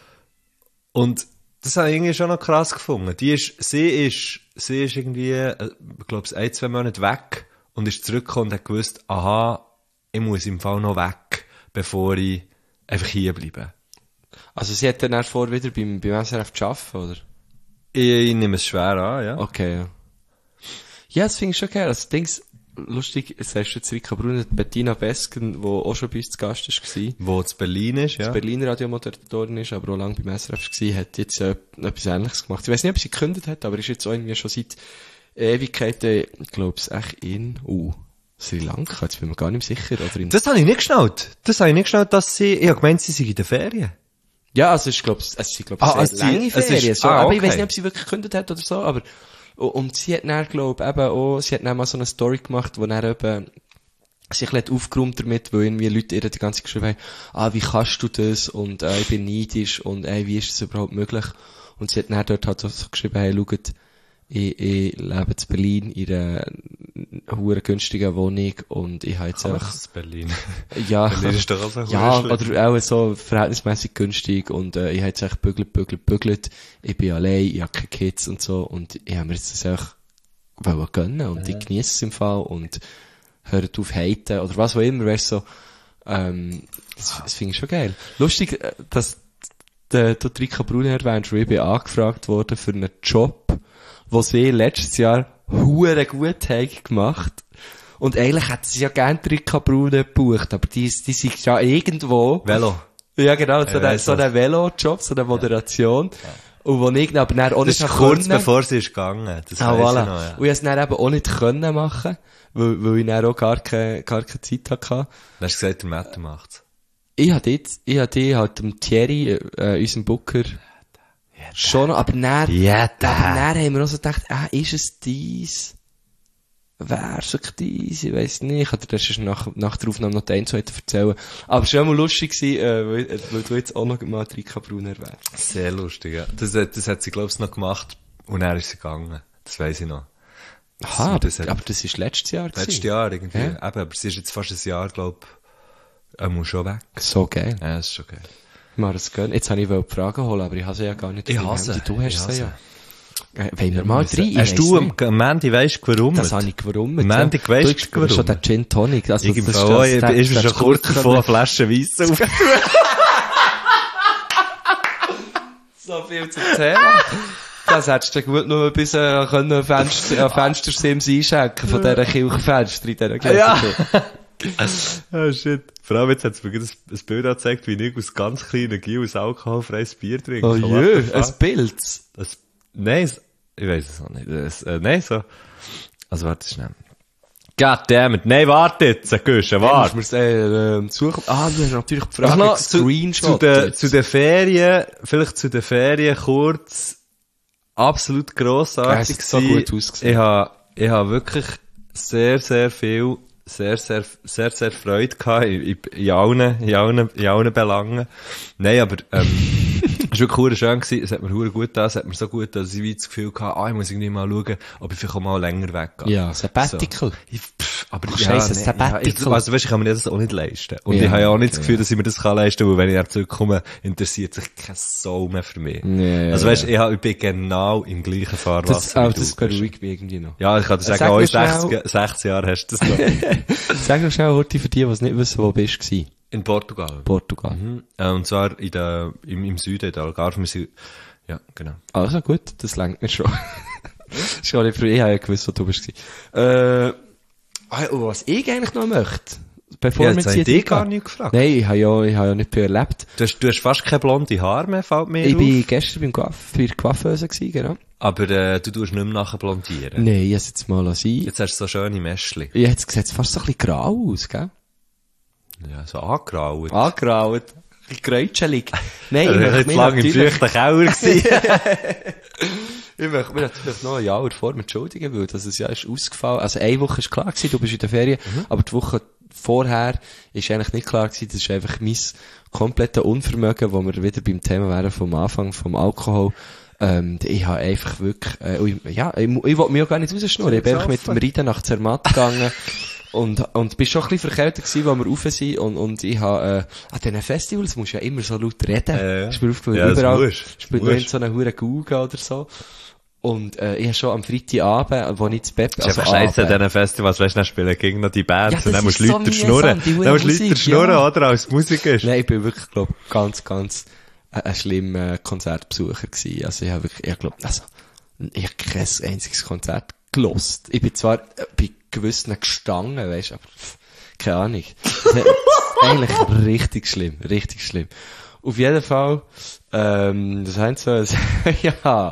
Und, das habe ich irgendwie schon noch krass gefunden. Sie ist irgendwie, ich glaube, 1-2 Monate weg und ist zurückgekommen und hat gewusst, aha, ich muss im Fall noch weg, bevor ich einfach hier bleibe. Also sie hat dann erst vor, wieder beim SRF zu arbeiten, oder? Ich nehme es schwer an, ja. Okay, ja. Ja, das finde ich schon geil. Also, lustig, es heißt jetzt Rika Brunner, Bettina Besken, die auch schon bei uns zu Gast war. Wo zu Berlin ist, ja. Das Berliner Radiomoderatorin ist, aber auch lange beim SRF war, hat jetzt etwas Ähnliches gemacht. Ich weiss nicht, ob sie gekündigt hat, aber ist jetzt auch irgendwie schon seit Ewigkeiten, ich glaube es echt in, Sri Lanka, jetzt bin ich mir gar nicht sicher, oder in... Das habe ich nicht geschnallt. Ich habe gemeint, sie sei in den Ferien. Ja, also ich glaube, es sind lange Ferien, so, aber ich weiss nicht, ob sie wirklich gekündigt hat oder so, aber, und sie hat dann, glaube ich, eben auch, sie hat dann mal so eine Story gemacht, wo dann eben, sich ein bisschen aufgeräumt damit, weil irgendwie Leute ihr die ganze Zeit geschrieben haben, wie kannst du das, und, ich bin neidisch, und, wie ist das überhaupt möglich? Und sie hat dann dort halt so geschrieben, hey, schaut, ich lebe in Berlin in einer hure günstigen Wohnung und ich habe jetzt auch... Berlin. Ja. Berlin ist doch auch so ja, oder auch so verhältnismäßig günstig und ich habe jetzt echt bügelt. Ich bin allein, ich habe keine Kids und so und ich habe mir jetzt das einfach gönnen und ich genieße es im Fall und höre auf haten oder was auch immer, weißt du, so, das finde ich schon geil. Lustig, dass du Rika Brunner erwähnst, weil ich bin angefragt worden für einen Job, wo sie letztes Jahr hure gut haben gemacht. Und eigentlich hätten sie ja gerne Rika Brunner gebucht, aber die sind ja irgendwo. Velo. Ja, genau, so ein Velo-Job, so eine Moderation. Ja. Und wo ich aber dann auch nicht können. Das ist kurz bevor sie ist gegangen. Das weiss voilà. Ich noch, ja. Und ich es dann eben auch nicht können machen, weil ich dann auch gar keine Zeit hatte. Dann hast du gesagt, der Mette macht's. Ich hatte halt dem Thierry, unserem Booker, schon, aber dann haben wir auch so gedacht, ist es dies? Wär's es dies? Ich weiss nicht. Oder das ist nach der Aufnahme noch den zweiten erzählen. Aber es war immer lustig gewesen, weil du jetzt auch noch mal Rika Brunner erwähnst. Sehr lustig, ja. Das hat sie, glaub's, noch gemacht. Und dann ist sie gegangen. Das weiss ich noch. Aha, aber das ist letztes Jahr gewesen. Letztes Jahr irgendwie. Ja. Eben, aber sie ist jetzt fast ein Jahr, glaub, muss schon weg. So geil. Ja, das ist schon geil. Mal das gönnen. Jetzt habe ich die Frage holen, aber ich habe sie ja gar nicht. Ich hasse. Du hast sie ja. Wollen wir mal rein? Hast du am Mandy weisst warum? Das habe ich gerummelt. Am Mandy weisst warum? Schon der Gin Tonic. Also, ist mir schon kurz davor eine Flasche Weiss auf. So viel zum Thema. Das hättest du gut nur bis Fenstersims einschenken von dieser Kirchenfenster in dieser Kirche. Ja. Oh shit. Vor allem jetzt hat es mir ein Bild angezeigt, wie ich aus ganz kleinen Giel ein alkoholfreies Bier trinke. Oh jö, ein Bild? Nein, ich weiss es noch nicht. Nein, so. Also warte schnell. Goddammit, nein, warte jetzt, Güsche, warte. Musst du mir suchen? Du hast natürlich die Frage, Screenshot. Zu den Ferien kurz, absolut grossartig. Ja, so gut ausgesehen. Ich habe wirklich sehr, sehr viel, sehr Freude gehabt in allen Belangen. Nein, aber, es war wirklich schön gewesen, es hat mir gut getan, es hat mir so gut, dass ich wie das Gefühl hatte, ich muss irgendwie mal schauen, ob ich vielleicht auch mal länger weggehe. Ja, Sabbatical. So. Aber Scheiße, Sabbatical. Also weißt, ich kann mir das auch nicht leisten. Und ich habe ja auch nicht das Gefühl, dass ich mir das leisten kann, weil wenn ich dann zurückkomme, interessiert sich kein Soul mehr für mich. Ja, also weißt, ich bin genau im gleichen Fahrwasser. Das beruhigt mich irgendwie noch. Ja, ich kann dir sagen, auch in 60 Jahren hast du das noch. Sag noch schnell, Horti, für die, die es nicht wissen, wo bist du? In Portugal. Mhm. Und zwar im Süden, in der Algarve. Ja, genau. Also gut, das lenkt mir schon. Ich habe ja gewusst, wo du bist. Was ich eigentlich noch möchte, bevor wir jetzt hier gar nicht gefragt. Nein, ich habe ja nicht viel erlebt. Du hast fast keine blonde Haare mehr, fällt mir auf. Ich bin gestern bei der Coiffeuse gewesen, genau. Aber du tust nicht mehr nachher blondieren. Nein, ich jetzt mal sein. Jetzt hast du so schöne Mäschli. Ja, jetzt sieht es fast so ein bisschen grau aus, gell? Ja, so angraut. Angraut. Ein bisschen gräutschelig. Nein, ich möchte lange im feuchten Keller gewesen. Ich möchte mir natürlich noch ein Jahr vor entschuldigen, weil das Jahr ist ausgefallen. Also eine Woche ist klar gewesen, du bist in der Ferien, aber die Woche vorher ist eigentlich nicht klar gewesen, das ist einfach mein komplettes Unvermögen, wo wir wieder beim Thema wären vom Anfang, vom Alkohol. Ich habe einfach wirklich, ich wollte mich auch gar nicht rausschnurren. Ich bin einfach mit dem Reiten nach Zermatt gegangen. Und bist schon ein bisschen verkältet gewesen, wo wir rauf sind, und ich habe, an diesen Festivals musst du ja immer so laut reden. Ist mir aufgefallen, überall spielt nur so eine hure Guga oder so. Und, ich habe schon am Freitagabend, wo ich zu Bett, also scheiße, an diesen Festivals, weißt du, dann spielen gegen noch die Bands, und dann musst du so Leute schnurren. Dann musst du Leute schnurren, oder, als Musik ist. Nein, ich bin wirklich, glaub, ganz ein schlimmer Konzertbesucher gewesen. Also ich habe kein einziges Konzert gelost. Ich bin zwar bei gewissen gestanden, weisst, aber keine Ahnung. Eigentlich richtig schlimm. Auf jeden Fall, das heißt so, ja.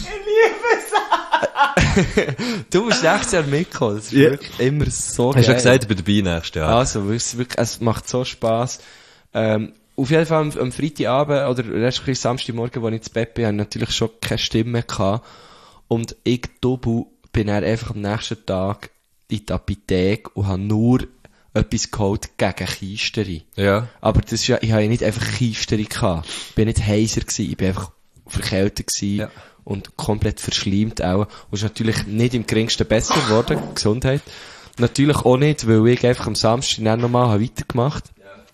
Du musst nächstes Jahr mitkommen. Das ist wirklich immer so geil. Hast du ja gesagt, ich bin dabei nächstes Jahr. Also, wirklich, es macht so Spass. Auf jeden Fall am Freitagabend, oder respektive Samstagmorgen, wo ich zu Bett bin, habe ich natürlich schon keine Stimme gehabt. Und ich, Dobu, bin dann einfach am nächsten Tag in die Apotheke und habe nur etwas geholt gegen Chiesteri. Ja. Aber das ist ja, ich habe ja nicht einfach Chiesteri gehabt. Ich bin nicht heiser gewesen, ich bin einfach verkältet gewesen. Ja. Und komplett verschleimt auch. Und ist natürlich nicht im geringsten besser geworden, Gesundheit. Natürlich auch nicht, weil ich einfach am Samstag dann nochmal weitergemacht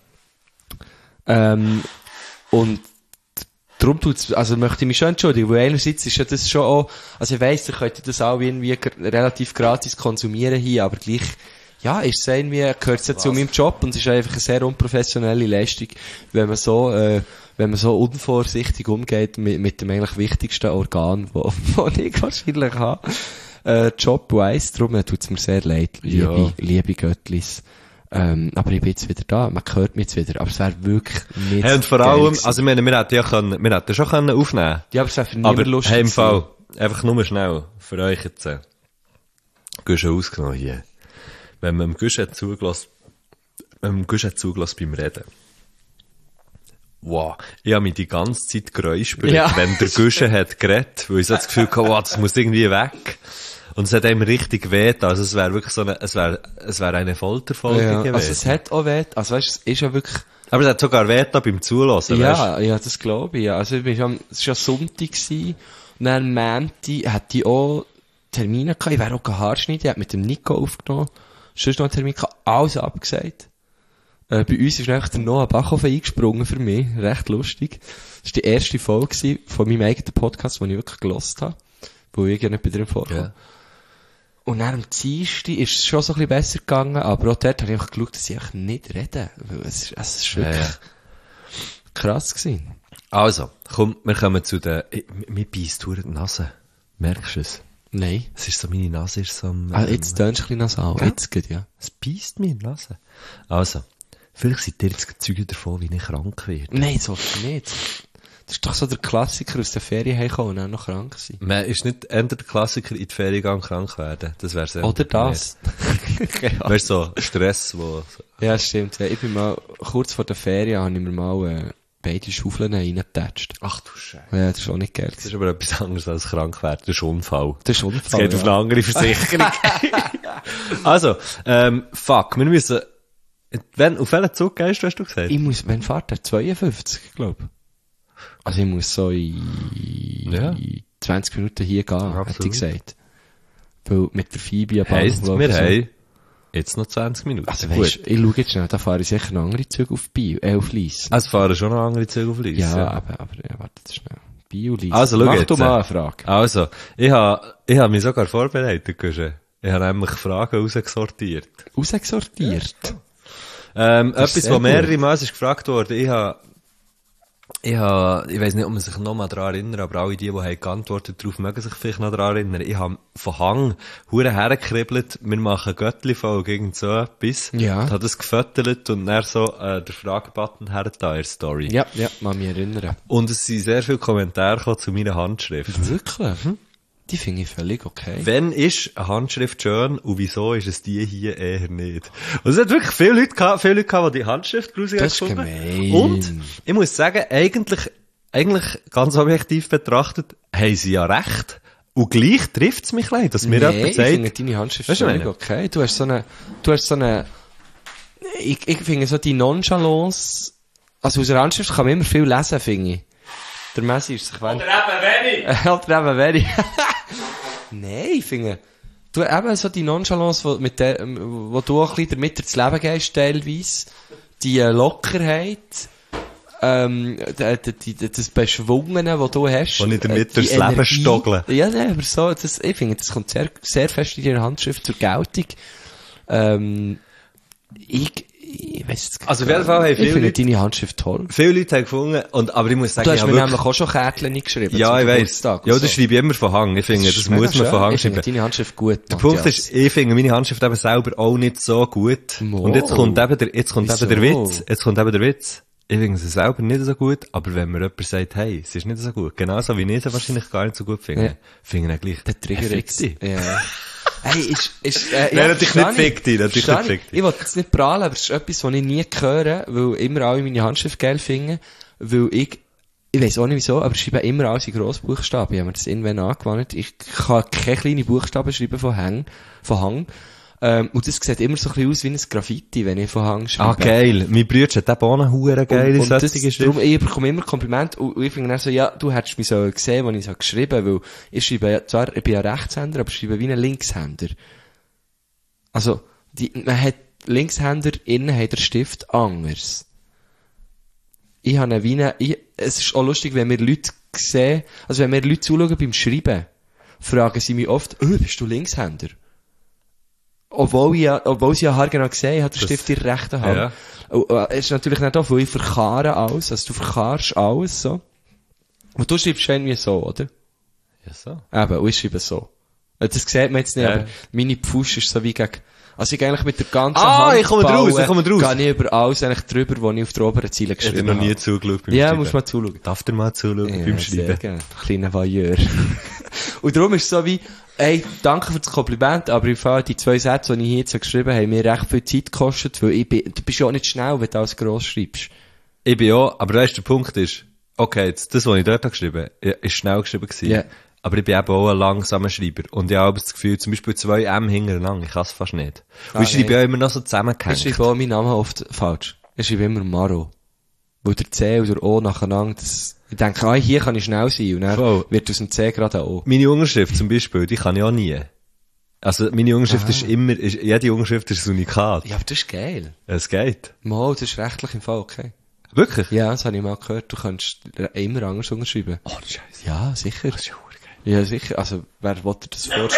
habe. Und darum möchte ich mich schon entschuldigen, weil einerseits ist ja das schon auch, also ich weiss, ihr könnt das auch irgendwie relativ gratis konsumieren hier, aber gleich, ja, ist es irgendwie, gehört es ja zu meinem Job, und es ist einfach eine sehr unprofessionelle Leistung, wenn man so unvorsichtig umgeht mit dem eigentlich wichtigsten Organ, wo ich wahrscheinlich habe, Job-wise. Darum tut es mir sehr leid, liebe Göttlis. Aber ich bin jetzt wieder da, man hört mich jetzt wieder, aber es wäre wirklich nicht und vor allem, also wir hätten schon aufnehmen. Ja, aber es wäre für niemand lustig. Aber im Fall, einfach nur schnell, für euch jetzt, Guschen ausgenommen hier. Wenn man dem Guschen zugelassen beim Reden. Wow, ich habe mich die ganze Zeit geräuspert, wenn der Guschen hat geredet, weil ich so das Gefühl hatte, wow, das muss irgendwie weg. Und es hat einem richtig weh, also es wäre wirklich es wäre eine Folterfolge gewesen. Also es hat auch weh, also weißt, es ist ja wirklich... Aber es hat sogar weh beim Zulassen, weißt? Ja, das glaube ich, ja. Also es war ja Sonntag gewesen, und dann Montag hatte ich auch Termine gehabt, ich wäre auch Haarschneiden, ich habe mit dem Nico aufgenommen, sonst noch einen Termin gehabt, alles abgesagt. Bei uns ist einfach der Noah Bachhofen eingesprungen für mich, recht lustig. Das war die erste Folge von meinem eigenen Podcast, den ich wirklich gehört habe, wo ich ja nicht bei drin vorkam. Yeah. Und dann am Dienstag ist es schon so ein bisschen besser gegangen, aber auch dort habe ich einfach geschaut, dass ich einfach nicht rede, weil es ist wirklich krass gewesen. Also, komm, wir kommen zu den, mir beisst durch die Nase. Merkst du es? Nein. Es ist so, meine Nase ist so, jetzt tönst du ein bisschen nasal. Ja? Jetzt geht, ja. Es beisst mir in die Nase. Also, vielleicht seid ihr jetzt Zeuge davon, wie ich krank werde. Nein, so nicht. Das ist doch so der Klassiker aus der Ferien heimkommen und dann noch krank sein. Man ist nicht entweder der Klassiker in die Ferien gehen krank werden. Das wäre sehr. Oder das. Weißt du, so Stress, wo... Ja, stimmt. Ich bin mal, kurz vor der Ferien habe ich mir mal, beide Schaufeln reingetatscht. Ach du Scheiße. Ja, das ist auch nicht geil. Das ist aber etwas anderes als krank werden. Das ist Unfall. Das ist Unfall. Das geht auf eine andere Versicherung. Also, fuck, wir müssen, auf welchen Zug gehst du, hast du gesagt? Ich muss, wenn fahrt er? 52, glaub. Also ich muss so in 20 Minuten hier gehen, hätte ich gesagt. Weil mit der Phoebe heisst, wir haben jetzt noch 20 Minuten. Also weisst, ich schaue jetzt schnell, da fahre ich sicher noch andere Züge auf auf Lies. Also fahren schon noch andere Züge auf Lies? Ja, aber warte jetzt schnell. Bio-Lies. Also, mach du mal eine Frage. Also, ich hab mich sogar vorbereitet, Guschen. Ich habe nämlich Fragen rausgesortiert. Rausgesortiert? Ja. Etwas, wo mehrere Mal ist gefragt worden. Ich weiss nicht, ob man sich noch mal daran erinnert, aber alle die haben geantwortet darauf, mögen sich vielleicht noch daran erinnern. Ich habe von Hang hure hergekribbelt, wir machen Göttli-Folge, irgend so etwas. Ja. Ich habe das gefüttert und dann so, der Fragebutton her da in der Story. Ja, kann mich erinnern. Und es sind sehr viele Kommentare gekommen zu meiner Handschrift. Wirklich? Die finde ich völlig okay. Wenn ist eine Handschrift schön und wieso ist es die hier eher nicht? Und es hat wirklich viele Leute gehabt, die die Handschrift gruselig gefunden haben. Das ist gemein. Und ich muss sagen, eigentlich ganz objektiv betrachtet, haben sie ja recht. Und gleich trifft's mich leid, dass mir jemand sagt... ich finde deine Handschrift völlig okay. Du hast so eine, ich finde so die Nonchalance, also aus der Handschrift kann man immer viel lesen, finde ich. Der Messi ist sich... Oder eben wenig. Nein, ich finde, du eben so die Nonchalance, wo du auch ein bisschen damit ins Leben gehst, teilweise, die Lockerheit, das Beschwungene, was du hast. Und nicht damit durchs Leben stoggeln. Ja, nee, aber so, ich finde, das kommt sehr, sehr fest in deiner Handschrift zur Geltung. Ich weiss jetzt also auf jeden Fall haben viele Leute... Ich finde deine Handschrift toll. Viele Leute haben gefunden, aber ich muss sagen, du hast mir nämlich auch schon Kärtchen geschrieben. Ja, ich weiss. Ja, das schreibe ich immer von Hang. Ich finde, das muss man von Hang schreiben. Ich finde deine Handschrift gut. Der Punkt ist, ich finde meine Handschrift eben selber auch nicht so gut. Und jetzt kommt eben der Witz. Ich finde sie selber nicht so gut, aber wenn mir jemand sagt, hey, es ist nicht so gut, genauso wie ich sie wahrscheinlich gar nicht so gut finde, finde ich gleich, der Trigger ist. Ja. Hey, nein, natürlich nicht fikti. Ich wollte jetzt nicht prahlen, aber es ist etwas, was ich nie höre, weil immer alle meine Handschrift geil finden, weil ich weiss auch nicht wieso, aber ich schreibe immer alles in Grossbuchstaben. Ich habe mir das irgendwann angewandt. Ich kann keine kleinen Buchstaben schreiben von Hang. Und das sieht immer so ein bisschen aus wie ein Graffiti, wenn ich von Hang schreibe. Ah, geil. Mein Bruder hat eben auch eine hure geile solche Schrift. Ich bekomme immer Komplimente und ich finde dann so, ja, du hättest mich so gesehen, als ich so geschrieben, weil ich schreibe ja, zwar, ich bin ja Rechtshänder, aber ich schreibe wie ein Linkshänder. Also, Linkshänder innen hat der Stift anders. Ich habe es ist auch lustig, wenn mir Leute sehen, also wenn mir Leute zuschauen beim Schreiben, fragen sie mich oft, bist du Linkshänder? Obwohl sie ja haargenau gesehen hat, der Stift in der rechten Hand. Ja. Es ist natürlich nicht auch, weil ich verkehre alles, also du verkehrst alles, so. Und du schreibst irgendwie so, oder? Ja, so. Eben, und ich schreibe so. Das sieht man jetzt nicht, aber meine Pfusch ist so wie gegen, also ich eigentlich mit der ganzen Hand ich komme draus. Gehe ich über alles eigentlich drüber, wo ich auf der oberen Ziele geschrieben habe. Ich habe noch nie zugeschaut beim Schreiben. Ja, musst mal zuschauen. Darf dir mal zuschauen beim Schreiben? Sehr gerne. Kleiner Voyeur. Und darum ist es so wie, ey, danke für das Kompliment, aber im Fall, die 2 Sätze, die ich hier jetzt geschrieben habe, haben mir recht viel Zeit gekostet, weil du bist ja auch nicht schnell, wenn du alles gross schreibst. Ich bin ja, aber weißt du, der Punkt ist, okay, jetzt, das, was ich dort habe geschrieben, ist schnell geschrieben gewesen. Yeah. Aber ich bin eben auch ein langsamer Schreiber. Und ich habe das Gefühl, zum Beispiel 2 M hintereinander, ich kann es fast nicht. Und ich schreibe ja immer noch so zusammengehängt. Ich schreibe auch meinen Namen oft falsch. Ich schreibe immer Maro. Weil der C oder O nacheinander, ich denke, hier kann ich schnell sein, und dann wird aus dem C gerade ein O. Meine Unterschrift zum Beispiel, die kann ich auch nie. Also, meine Unterschrift ist immer, jede Unterschrift ist ein Unikat. Ja, aber das ist geil. Es geht. Mal, das ist rechtlich im Fall okay. Wirklich? Ja, das habe ich mal gehört, du kannst immer anders unterschreiben. Oh, Scheiße. Ja, sicher. Das ist ja geil. Ja, sicher. Also, wer wollte das vorstellen?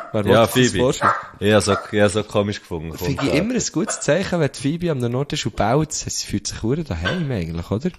Ich habe so komisch gefunden. Finde ich immer ein gutes Zeichen, wenn die Phoebe am Nord ist und baut. Sie fühlt sich verdammt daheim eigentlich, oder?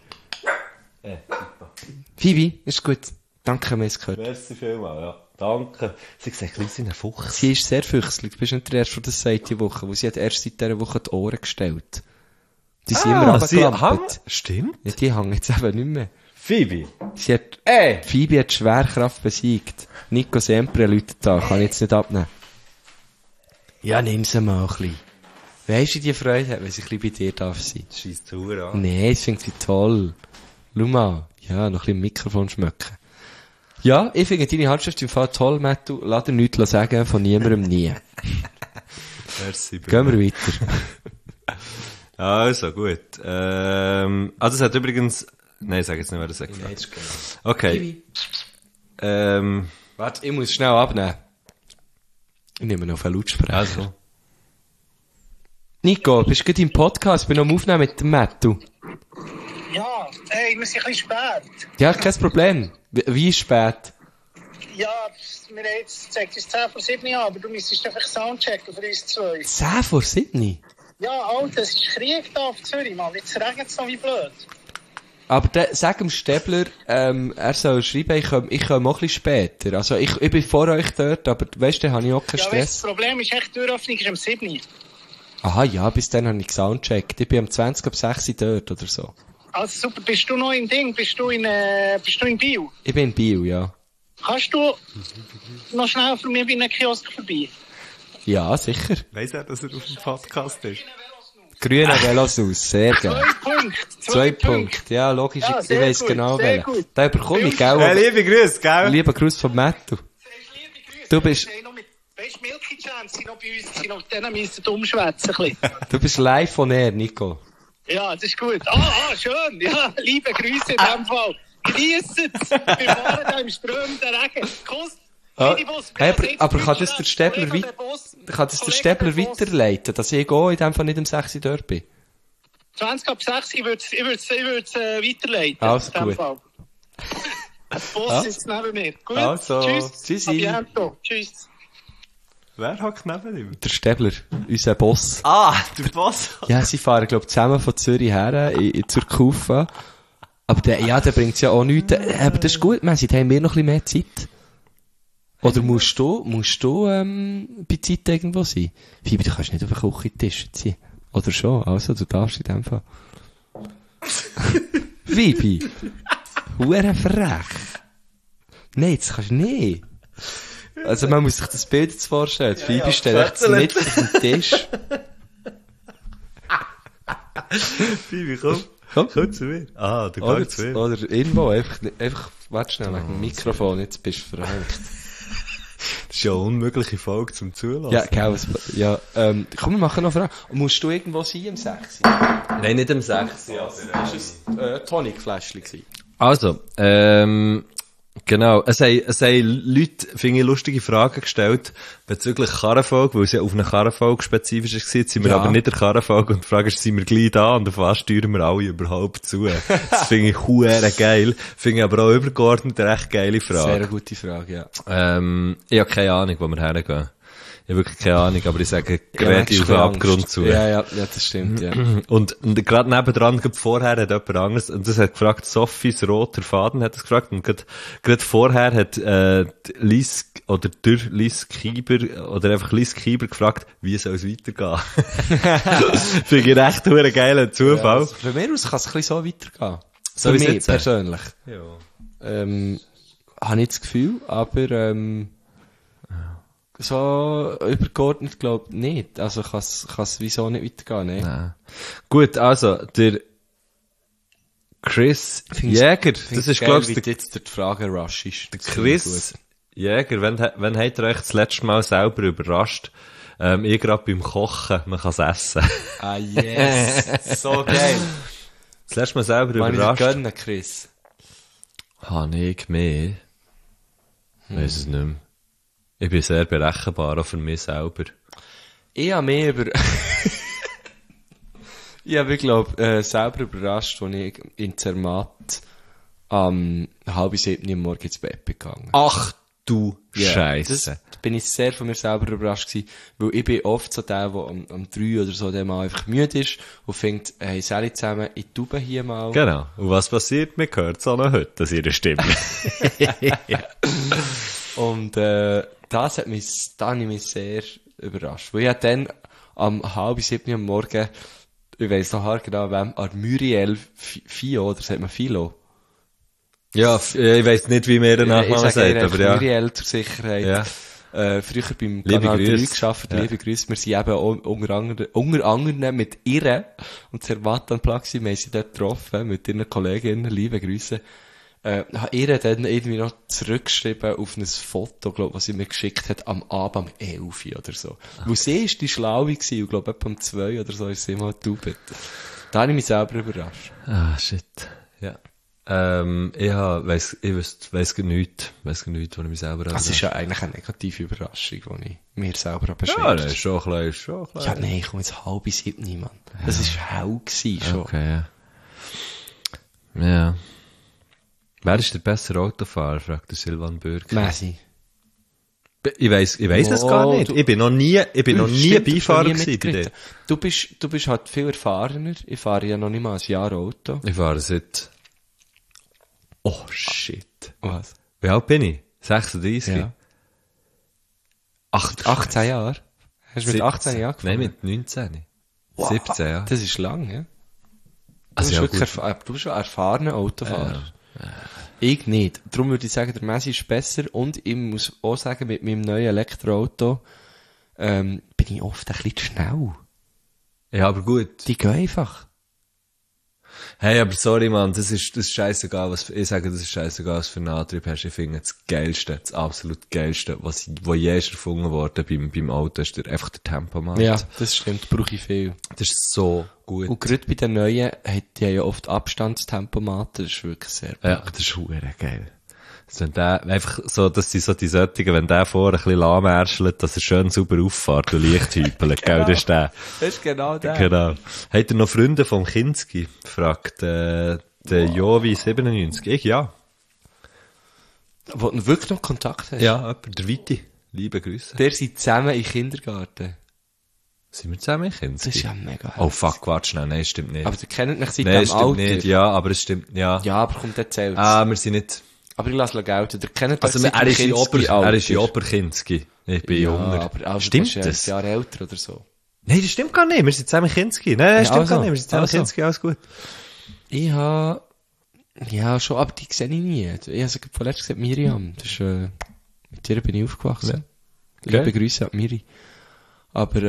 Phoebe, ist gut. Danke, wir haben es gehört. Merci vielmals, ja. Danke. Sie sieht ein bisschen Fuchs. Sie ist sehr füchselig. Du bist nicht der Erste, der das sagt die Woche, weil sie hat erst seit dieser Woche die Ohren gestellt. Die sind immer runtergelampert. Stimmt. Ja, die hängen jetzt eben nicht mehr. Phoebe. Phoebe hat Schwerkraft besiegt. Nico Sempre läutet da, kann ich jetzt nicht abnehmen. Ja, nimm sie mal ein bisschen. Weisst du, die Freude hat, wenn sie ein bisschen bei dir darf sein? Scheiss zu an. Nee, das finde ich toll. Schau mal. Ja, noch ein bisschen im Mikrofon schmecken. Ja, ich finde deine Handschrift im Fall toll, Matt. Lass dir nichts sagen, von niemandem nie. Merci. Gehen wir weiter. Also, gut. Also, es hat übrigens... Nein, sag jetzt nicht, wer das sagt. Nein, das ist geil. Okay. Warte, ich muss schnell abnehmen. Ich nehme noch auf einen Lautsprecher. Also. Nico, bist du gerade im Podcast? Ich bin noch am Aufnehmen mit dem Mattu. Ja, hey, wir sind ein bisschen spät. Ja, kein Problem. Wie spät? Ja, wir haben jetzt, zeigt es 10 vor 7 an, aber du müsstest einfach Soundchecken für uns 2. 10 vor 7? Ja, Alter, es ist Krieg da auf Zürich, Mann. Jetzt regnet es noch wie blöd. Aber sag dem Stäbler, er soll schreiben, ich komme auch ein bisschen später. Also ich bin vor euch dort, aber weißt du, da habe ich auch keinen Stress. Das Problem ist echt, die Türöffnung ist am 7. Aha, ja, bis dann habe ich gesoundcheckt. Ich bin am 20 ab 6 dort oder so. Also super, bist du noch im Ding? Bist du in Biel? Ich bin in Biel, ja. Kannst du noch schnell für mich bei einem Kiosk vorbei? Ja, sicher. Weiss er, dass er auf dem Podcast ist? Grüne Velos aus, sehr geil. 2 Punkte. Ja, logisch, ja, ich weiss gut, genau welchen. gut. Da bekomme ich, gell? Liebe Grüße, gell? Lieber Gruß von Mattu. Du bist... Weißt du, Milky Chance sind noch bei uns, denen müssen wir umschwätzen ein bisschen. Du bist live on air, Nico. Ja, das ist gut. Schön. Ja, liebe Grüße in dem Fall. Geniessen es. Wir fahren da im strömenden Regen. Kuss. Aber kann das der Stäbler weiterleiten, dass ich in dem Fall nicht um 6 Uhr dort bin? 20 ab 6, ich würde es weiterleiten. Also gut. Der Boss ist neben mir. Gut, also, tschüss. Tschüssi. Tschüss. Wer hockt neben ihm? Der Stäbler, unser Boss. Der Boss? Ja, sie fahren, glaube ich, zusammen von Zürich her, zur Kufa. Aber der bringt's ja auch nichts. Aber das ist gut, Messi, da haben wir noch ein bisschen mehr Zeit. Oder musst du bei Zeit irgendwo sein? Phoebe, du kannst nicht auf den Küchentisch ziehen. Oder schon, also, du darfst in dem Fall. Phoebe, hure frech. Nein, das kannst du nicht. Also, man muss sich das Bild jetzt vorstellen. Phoebe steht echt nicht auf dem Tisch. Phoebe, komm zu mir. Der geht zu mir. Oder irgendwo, einfach, warte schnell, wegen dem Mikrofon, jetzt bist du verhängt. Das ist ja eine unmögliche Folge zum Zulassen. Ja, genau. Ja, komm, wir machen noch eine Frage. Musst du irgendwo sein am 6? Nein, nicht am 6. Ja, das war ein Tonic-Fläschchen. Also, genau. Es haben Leute, finde ich, lustige Fragen gestellt bezüglich Karrenfolge, weil es ja auf eine Karrenfolge spezifisch war. Jetzt sind wir aber nicht der Karrenfolge und die Frage ist, sind wir gleich da und auf was steuern wir alle überhaupt zu? Das finde ich huere geil. Finde ich aber auch übergeordnet eine recht geile Frage. Sehr gute Frage, ja. Ich habe keine Ahnung, wo wir hergehen. Ich habe wirklich keine Ahnung, aber ich sage, gerät auf den Abgrund zu. Ja, das stimmt, ja. Und gerade nebendran, gerade vorher hat jemand anderes, und das hat gefragt, Sophies roter Faden hat das gefragt, und gerade vorher hat, Lies Kieber, oder einfach Lies Kieber gefragt, wie soll es weitergehen? Finde ich echt einen geilen Zufall. Ja, also für mich aus kann es ein bisschen so weitergehen. So für mich persönlich. Ja. Habe ich das Gefühl, aber, so übergeordnet glaub ich nicht. Also kann's wieso nicht weitergehen, ne? Nein. Gut, also, der Chris Jäger, das ist glaub ich jetzt die Frage Rush ist. Der Chris Jäger, wann habt ihr euch das letzte Mal selber überrascht? Ich gerade beim Kochen, man kann's essen. Ah yes, so geil. Das letzte Mal selber überrascht. Was gönnen, Chris? Ich mehr? Weiss es nicht mehr. Ich bin sehr berechenbar, auch für mich selber. Ich habe mehr ich habe, glaube selber überrascht, als ich in Zermatt 6:30 am Morgen ins Bett gegangen. Ach du Scheisse. Da bin ich sehr von mir selber überrascht gewesen, weil ich bin oft so der am 3 oder so, der mal einfach müde ist und findet, hey, Sally zusammen, ich tue hier mal. Genau. Und was passiert? Man hört es auch noch heute, dass ihre Stimme. Und, da hat mich sehr überrascht. Weil ich dann am 6:30 am Morgen, ich weiss noch genau, wem, Muriel Fio, oder sagt man Philo? Ja, ich weiss nicht, wie mir der Nachname sagt, aber ja. Muriel zur Sicherheit. Ja. Früher beim Kanal 3 gearbeitet, liebe Grüße. Wir sind eben auch unter anderem mit ihr und Zermatt an Plaxi, wir haben sie dort getroffen, mit ihren Kolleginnen, liebe Grüße. Habe ihr dann irgendwie noch zurückgeschrieben auf ein Foto, glaub, was sie mir geschickt hat, am Abend um 11 oder so. Okay. Wo sie ist die Schlaue gewesen, und glaub, etwa um 2 oder so ist sie mal getubet. Da habe ich mich selber überrascht. Ah, shit. Ja. Ich weiss gar nichts, was ich mich selber überrascht. Das ist ja eigentlich eine negative Überraschung, die ich mir selber beschäftigt. Ja, das ist schon klein. Ja, nein, ich komme jetzt 6:30, Mann. Das war hell gewesen, schon. Okay, ja. Ja. Wer ist der bessere Autofahrer, fragt der Silvan Bürger. Messi. Ich weiss es gar nicht. Ich bin noch nie Beifahrer gewesen. Du bist halt viel erfahrener. Ich fahre ja noch nicht mal ein Jahr Auto. Ich fahre seit... Oh, shit. Was? Wie alt bin ich? 36? Ja. 18 Jahre? Hast du mit 18 Jahren gefahren? Nein, mit 19. Wow. 17, ja. Das ist lang, ja. Also du bist schon ein erfahrener Autofahrer. Ja. Ich nicht. Darum würde ich sagen, der Messi ist besser, und ich muss auch sagen, mit meinem neuen Elektroauto bin ich oft ein bisschen schnell. Ja, aber gut. Die gehen einfach. Hey, aber sorry, Mann, das ist scheissegal, ich sage, das ist scheissegal, was für einen Antrieb hast. Ich finde, das absolut geilste, was je ist erfunden worden beim Auto, ist einfach der Tempomat. Ja, das stimmt, brauche ich viel. Das ist so gut. Und gerade bei den neuen, die haben ja oft Abstandstempomaten, das ist wirklich sehr gut. Ja, das ist verdammt geil. Also wenn der, einfach so, dass die so die Sättigen, wenn der vorne ein bisschen lahmärschelt, dass er schön sauber auffährt und leicht hüpelt, gell, das ist der. Das ist genau der. Genau. Habt ihr noch Freunde vom Kinski? Fragt, der Jovi 97. Ich, ja. Wo du wirklich noch Kontakt hast? Ja, der Viti. Liebe Grüße. Der sind zusammen im Kindergarten. Sind wir zusammen in Kinski? Das ist ja mega Oh fuck, warte schnell, nein, stimmt nicht. Aber ihr kennt mich seit Nein, dem stimmt Alter. nicht, ja, aber es stimmt, ja. Ja, aber kommt erzählt. Wir sind nicht... Aber ich lasse gelten. Ihr kennt Also, er ist in Oberkinski. Ich bin jünger. Aber also, stimmt das? das? Ein Jahr älter oder so. Nein, das stimmt gar nicht. Wir sind zusammen in Kinski. Nein, das stimmt also, gar nicht. Wir sind zusammen in Kinski. Alles gut. Ich habe, ja, schon, aber die sehe ich nie. Ich habe sie vorletzt gesehen, Miriam. Das ist, mit ihr bin ich aufgewachsen. Ja. Liebe Grüße an Miri. Aber,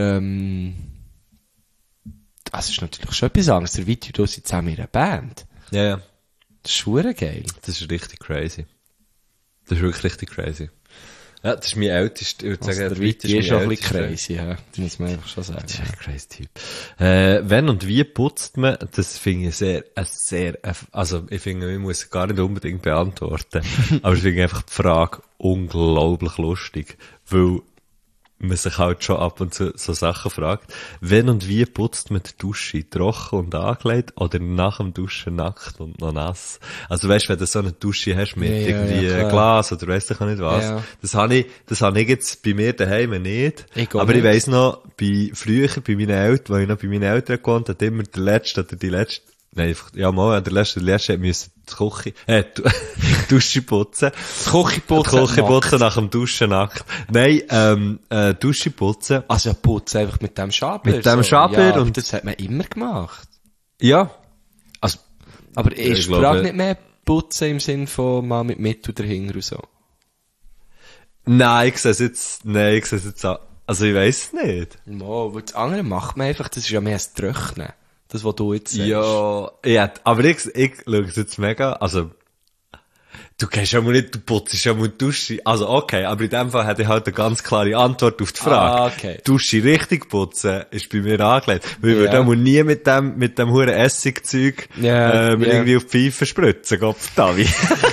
das ist natürlich schon etwas anderes. Der Video, da sind zusammen in einer Band. Ja, ja. Das ist schwer geil. Das ist richtig crazy. Das ist wirklich richtig crazy. Ja, das ist mein ältester. Ich würde sagen, Der Video ist schon ein bisschen crazy, ja. Das muss man einfach schon sagen. Das ist ein crazy Typ. Wenn und wie putzt man, das finde ich also ich finde, man muss es gar nicht unbedingt beantworten. Aber ich finde einfach die Frage unglaublich lustig. Weil man sich halt schon ab und zu so Sachen fragt. Wenn und wie putzt man die Dusche? Trocken und angelegt oder nach dem Duschen nackt und noch nass? Also weißt du, wenn du so eine Dusche hast mit irgendwie Glas oder weiss ich auch nicht was. Ja. Das habe ich jetzt bei mir daheim nicht. Aber ich weiss noch, früher bei meinen Eltern, wo ich noch bei meinen Eltern gewohnt habe, hat immer der Letzte oder die Letzte, nein, ja mal, der Letzte musste die Dusche putzen. Die Küche putzen nach dem Duschen nackt. Nein, Dusche putzen. Also putzen einfach mit dem Schaber. Mit dem Schaber. Ja, und das hat man immer gemacht. Ja. Also, aber ich frage nicht mehr putzen im Sinn von mal mit Mittel dahinter und so. Nein, ich sehe es jetzt an. Also ich weiss es nicht. No, weil das andere macht man einfach, das ist ja mehr das Trocknen. Das, was du jetzt sagst. Ja, aber ich schaue es jetzt mega, also, du gehst ja mal nicht, du putzt ja mal die Dusche. Also, okay, aber in dem Fall hätte ich halt eine ganz klare Antwort auf die Frage. Okay. Dusche richtig putzen ist bei mir angelegt. Weil ich würde auch nie mit dem huren Essigzeug, irgendwie auf die Pfeife spritzen, Gott verdammt.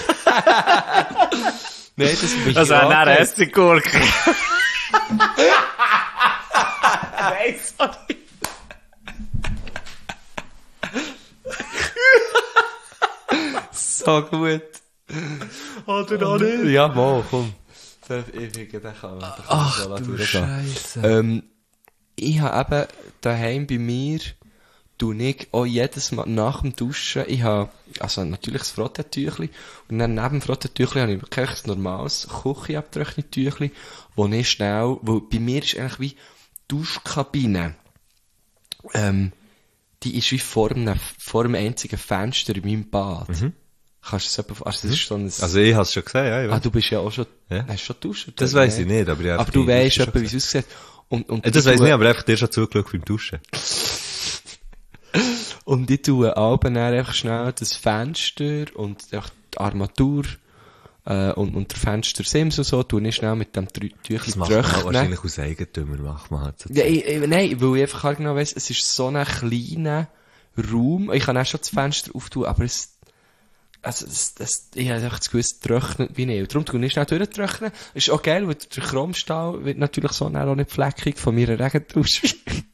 Nein, das bin ich das wäre eine Essiggurke. Nein, sorry. So gut. Oder auch nicht? Ja, mal, komm. Ich finde, den kann man. Ach du Scheisse. Ich habe eben daheim bei mir, ich auch jedes Mal nach dem Duschen, ich habe, also natürlich das Frottetüchli, und dann neben dem Frottetüchli habe ich wirklich ein normales Küchenabtrocknetüchli, wo ich schnell, weil bei mir ist eigentlich wie Duschkabine, die ist wie vor einem einzigen Fenster in meinem Bad. Mhm. Kannst du das das ist so ein... Also ich hab's schon gesehen, ja. Ich weiß. Du bist ja auch schon, hast schon duschen. Das weiss ich nicht, aber ja. Aber du weisst etwa, wie es aussieht. Und das weiss ich nicht, aber einfach dir schon zugeschaut beim Duschen. Und ich tue abends einfach schnell das Fenster und die Armatur, und der Fenstersims und so, tue ich schnell mit dem Tüchlein das macht man wahrscheinlich aus Eigentümer, macht man halt so. Ja, nein, weil ich einfach genau weiss, es ist so ein kleiner Raum, ich kann auch schon das Fenster auftun, aber ich habe einfach das Gewiss, trocknet wie nicht. Darum tue ich schnell durchtrocknen. Ist auch geil, weil der Chromstahl wird natürlich so auch nicht fleckig von meiner Regendusche.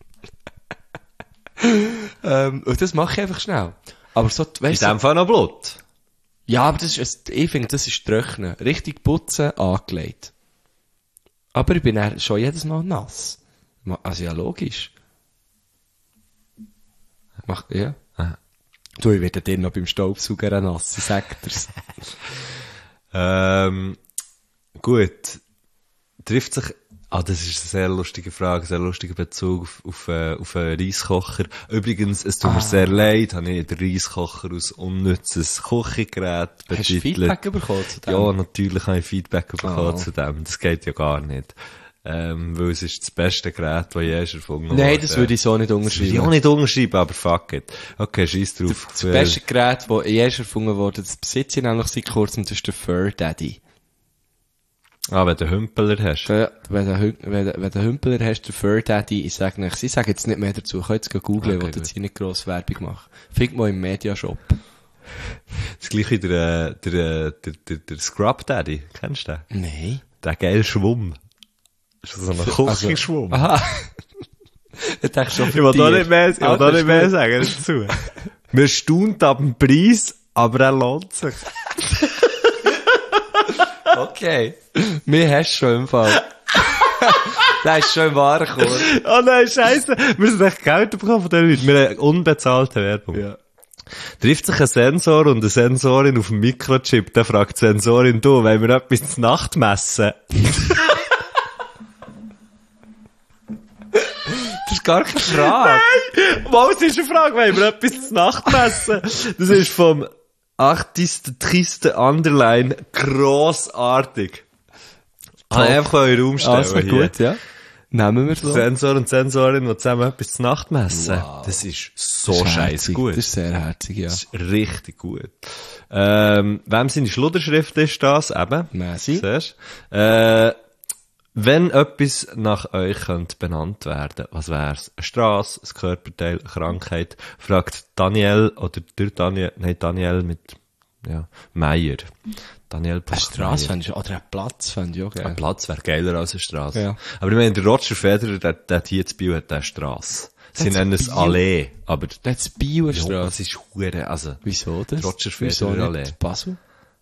Und das mache ich einfach schnell. Aber so, weißt du. In dem Fall noch Blut. Ja, aber ich finde, das ist trocknen. Richtig putzen, angelegt. Aber ich bin dann schon jedes Mal nass. Also ja, logisch. Ja. Du, ich werde dir noch beim Staubsauger nass, ich sag dir's. Gut. Trifft sich, das ist eine sehr lustige Frage, sehr lustiger Bezug auf einen Reiskocher. Übrigens, es tut mir sehr leid, habe ich den Reiskocher als unnützes Küchengerät betitelt. Hast du Feedback bekommen zu dem? Ja, natürlich habe ich Feedback bekommen zu dem. Das geht ja gar nicht. weil es ist das beste Gerät, das je ist erfunden wurde. Nein, das würde ich so nicht Das würde unterschreiben. ich auch nicht unterschreiben, aber fuck it. Okay, scheiß drauf. Das beste Gerät, das je ist erfunden wurde, das besitze ich nämlich seit kurzem, das ist der Fur Daddy. Ah, wenn du einen Hümpeler hast. Wenn du Hümpeler hast, der Fur Daddy, ich sage jetzt nicht mehr dazu, könnt ihr googlen, ich will jetzt hier nicht gross Werbung machen. Findet mal im Mediashop. Das gleiche der Scrub Daddy, kennst du den? Nein. Der geile Schwumm. Ist das so ein Küchenschwumm? Aha. Ich dachte schon Ich will da nicht mehr sagen dazu. Man staunt ab dem Preis, aber er lohnt sich. Okay. Mir hast du schon im Fall. Der ist schon im Warenkorb. Oh nein, scheisse. Wir sind echt Geld bekommen von den Leuten. Wir haben unbezahlte Werbung. Ja. Trifft sich ein Sensor und eine Sensorin auf dem Mikrochip, dann fragt die Sensorin, du, wollen wir etwas zur Nacht messen? Das ist gar keine Frage. Was ist eine Frage, wollen wir etwas zur Nacht messen? Das ist vom 8. Triste Underline grossartig. Kann ich einfach in den Raum stellen. Also hier. gut, ja. Nehmen wir so. Sensor und Sensorin, die zusammen etwas zur Nacht messen. Wow. Das ist so scheiße gut. Das ist sehr herzig, ja. Das ist richtig gut. Wem seine Schludderschrift ist das? Eben. Messi. Siehst? Wenn etwas nach euch könnte benannt werden, was wär's? Eine Strasse, ein Körperteil, eine Krankheit? Fragt Daniel oder der Daniel, nein, Daniel mit, ja, Meier. Daniel Eine Strasse fände ich, oder ein Platz fände ich auch geil. Ein Platz wäre geiler als eine Strasse. Ja. Aber ich meine, der Roger Federer, der hier zu Biel hat eine Strasse. Sie nennen es Allee, aber... Das ist Biostrasse. Ja, das ist hure, also... Wieso das? Roger Wieso Federer nicht Allee. Basel?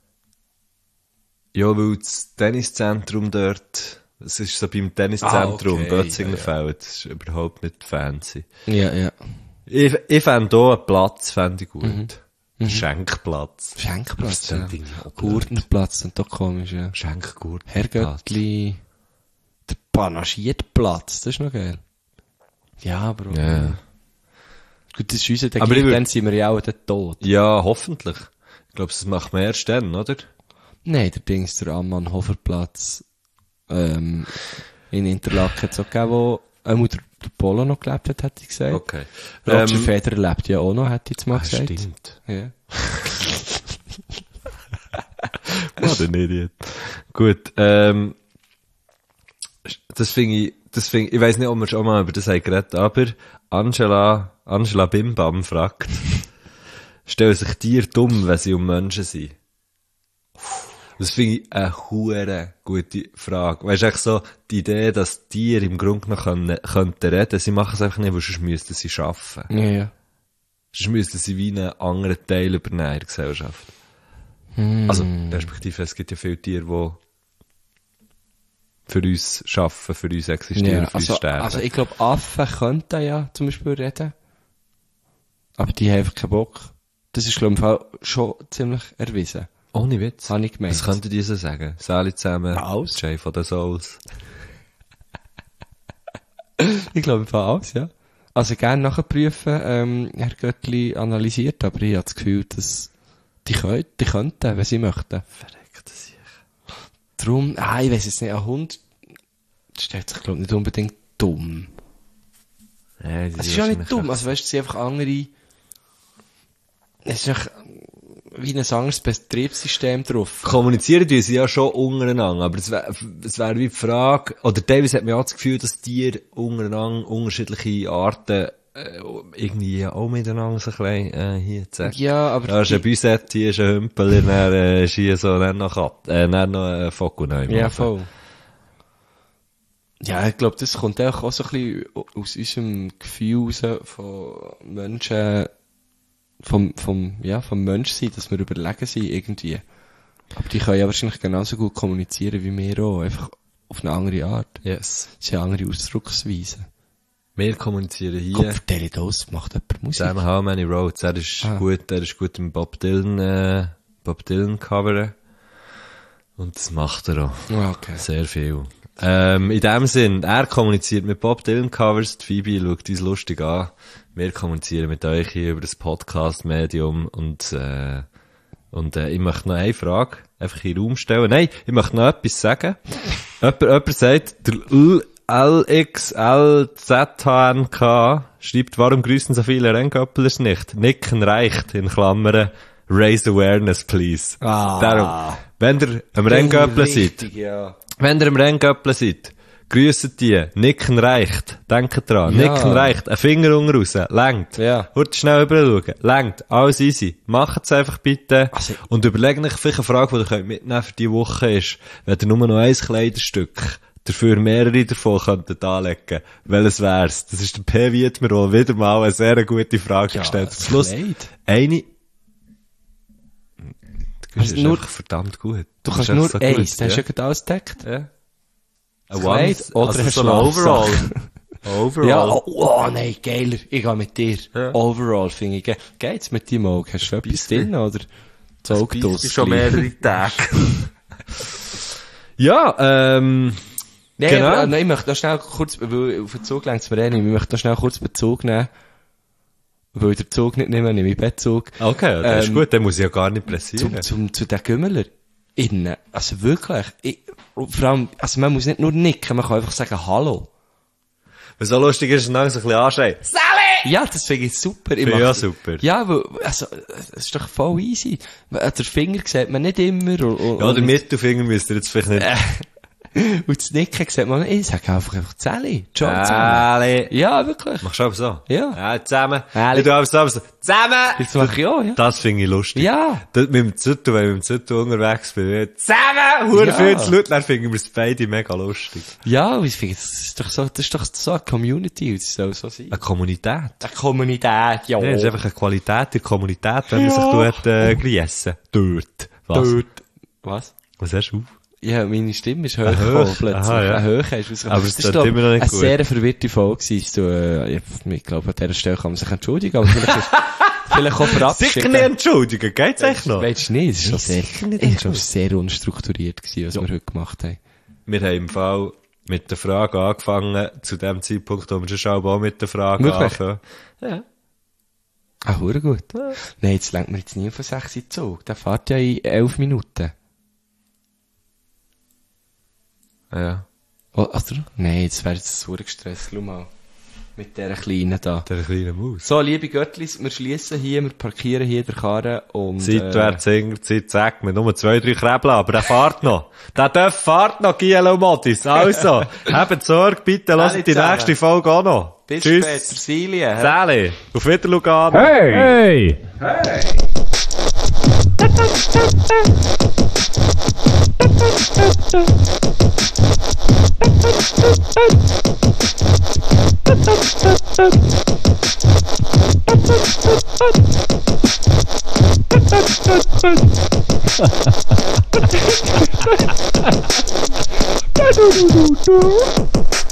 Ja, weil das Tenniszentrum dort, es ist so beim Tenniszentrum, okay, Bötzingenfeld, das ist überhaupt nicht fancy. Ja, ja. Ich fände hier einen Platz, fände ich gut. Schenkplatz. Schenkplatz, Das ja. finde ich auch blöd. Gurtenplatz, und doch komisch, ja. Schenkgurtenplatz. Herrgöttli, der Panagiertplatz, das ist noch geil. Ja, aber... Ja. Gut, das ist unser, Aber dann sind wir ja auch dann tot. Ja, hoffentlich. Ich glaube, das macht man erst dann, oder? Nein, der Dings, der Ammann-Hofer-Platz, in Interlaken hat es auch gegeben, wo, der Polo noch gelebt hat, hätte ich gesagt. Okay. Roger Federer lebt ja auch noch, hätte ich jetzt mal gesagt. Stimmt. Ja. What an idiot. Gut, das finde ich, ich weiss nicht, ob wir schon mal über das haben geredet, aber Angela Bimbam fragt, stellen sich Tiere dumm, wenn sie um Menschen sind? Das finde ich eine hure gute Frage. Weisst du, echt so, die Idee, dass Tiere im Grunde noch könnten reden, sie machen es einfach nicht, weil sonst müssten sie arbeiten. Ja, ja. Sonst müssten sie wie einen anderen Teil übernehmen in der Gesellschaft. Also, respektive, es gibt ja viele Tiere, die für uns arbeiten, für uns existieren, für uns sterben. Also ich glaube, Affen könnten ja zum Beispiel reden. Aber die haben einfach keinen Bock. Das ist, glaube ich, im Fall schon ziemlich erwiesen. Ohne Witz. Habe ich gemeint. Was könnten die so sagen? Sali zusammen, Alles. Jay von den Souls. Ich glaube, im Fall alles, ja. Also gerne nachprüfen, Herr Göttli analysiert, aber ich habe das Gefühl, dass die könnten, wenn sie möchten. Verreckt sich. Darum, ich weiss jetzt nicht, ein Hund stellt sich, glaube ich, nicht unbedingt dumm. Ja, Es ist ja nicht dumm, also weißt du, sie einfach andere, es ist einfach wie ein anderes Betriebssystem drauf. Kommunizieren tun sie ja schon untereinander, aber es wär wie die Frage, oder teilweise hat man ja das Gefühl, dass Tiere untereinander unterschiedliche Arten irgendwie auch miteinander so ein bisschen hier zack. Ja, aber... Da ist ein Büsett, hier ist ein Hümpel, dann ist hier so, dann noch ein Fokus. Ja, voll. Ja, ich glaube, das kommt auch so ein bisschen aus unserem Gefühl raus von Menschen, vom Menschsein, dass wir überlegen sind irgendwie. Aber die können ja wahrscheinlich genauso gut kommunizieren wie wir auch, einfach auf eine andere Art. Yes. Sie haben andere Ausdrucksweisen. Wir kommunizieren hier. Kopfteile das macht jemand Musik. Sam How Many Roads, er ist gut im Bob Dylan coveren. Und das macht er auch. Okay. Sehr viel. In dem Sinn, er kommuniziert mit Bob Dylan Covers, die Phoebe schaut uns lustig an. Wir kommunizieren mit euch hier über das Podcast-Medium und ich möchte noch eine Frage einfach in den Raum stellen. Nein, ich möchte noch etwas sagen. Jemand sagt, der LXLZHNK schreibt, warum grüßen so viele Renngöppelers nicht? Nicken reicht, in Klammern, raise awareness, please. Darum, wenn ihr am Renngöppeln seid, grüßt die, nicken reicht, denkt dran, nicken reicht, ein Finger unten raus, längt, hört schnell rüber schauen, längt, alles easy, macht es einfach bitte, und überlegt euch vielleicht eine Frage, die ihr könnt mitnehmen für diese Woche ist, wenn ihr nur noch ein Kleiderstück dafür mehrere davon könntet anlegen, welches wär's? Das ist der P. Wiedmer, der wieder mal eine sehr gute Frage gestellt hat. Zum Schluss, eine, das ist nur verdammt gut. Du kannst nur eins, das hast du ja alles gedeckt. Ja. Ein One, oder also so ein Overall. Overall. Ja, oh nein, geiler. Ich gehe mit dir. Ja. Overall finde ich geil. Geht's mit deinem Auge? Hast du etwas drin, oder? Das Auge das schon mehrere Tage. Ja, nein, genau. Aber, nein, ich möchte da schnell kurz, weil auf den Zug längt's mir nicht, ich möchte da schnell kurz Bezug nehmen. Weil ich den Zug nicht nehme, nehme ich Bettzug. Okay, das ist gut, den muss ich ja gar nicht pressieren. Zu den Gümmeler. Innen. Also wirklich. Vor allem, also man muss nicht nur nicken, man kann einfach sagen Hallo. Was so lustig ist, ist dann so ein bisschen anschreien. Sally! Ja, das finde ich super. Ja, super. Ja, weil, also, es ist doch voll easy. Der Finger sieht man nicht immer. Ja, der Mittelfinger müsst ihr jetzt vielleicht nicht. Und das Nicken sieht man, ich sage einfach Sally. Sally. Ja, wirklich. Machst du auch so? Ja. Ja, zusammen. Ich tue auch so. Zusammen! Das mache ich auch, ja. Das finde ich lustig. Ja. Das, mit dem Züttel, wenn ich mit dem Züttel unterwegs bin, zusammen! Hure viel zu laut, dann finden wir es beide mega lustig. Ja, ich finde, das ist doch so eine Community, das soll so sein. Eine Kommunität. Eine Kommunität, ja. Ja, das ist einfach eine Qualität der Kommunität, wenn man sich griessen. Dort. Was? Dort. Was? Was hast du? Ja, meine Stimme ist hoch gekommen, plötzlich. Aha, ja. Eine Höhe ist rausgekommen. Aber es ist immer noch nicht eine gut. sehr verwirrte Folge gewesen. Ich glaube, an dieser Stelle kann man sich entschuldigen, aber vielleicht auch verabschieden. Sicher nicht entschuldigen, geht's echt noch? Weisst du nicht? Es war sehr unstrukturiert gewesen, was wir heute gemacht haben. Wir haben im Fall mit der Frage angefangen, zu dem Zeitpunkt, wo wir schon auch mit der Frage anfangen. Ja. Ah, hure gut. Ja. Nein, jetzt lenkt man jetzt nie von 6 in den Zug. Der fährt ja in 11 Minuten. Ja. Oh, also, nein, jetzt wäre jetzt so gestresst. Schau mal. Mit dieser Kleinen da. Der kleinen Maus. So, liebe Göttlis, wir schliessen hier, wir parkieren hier der Karre und... Seitwärts, Zeit, sagt mir, nur 2, 3 Krebel, aber der fährt noch. Der fährt noch, Gielo Modis. Also, habt Sorge, bitte, lasst die nächste Folge auch noch. Bis Tschüss. später, Silje. Sally, auf Wiedersehen. Hey! Hey! Hey!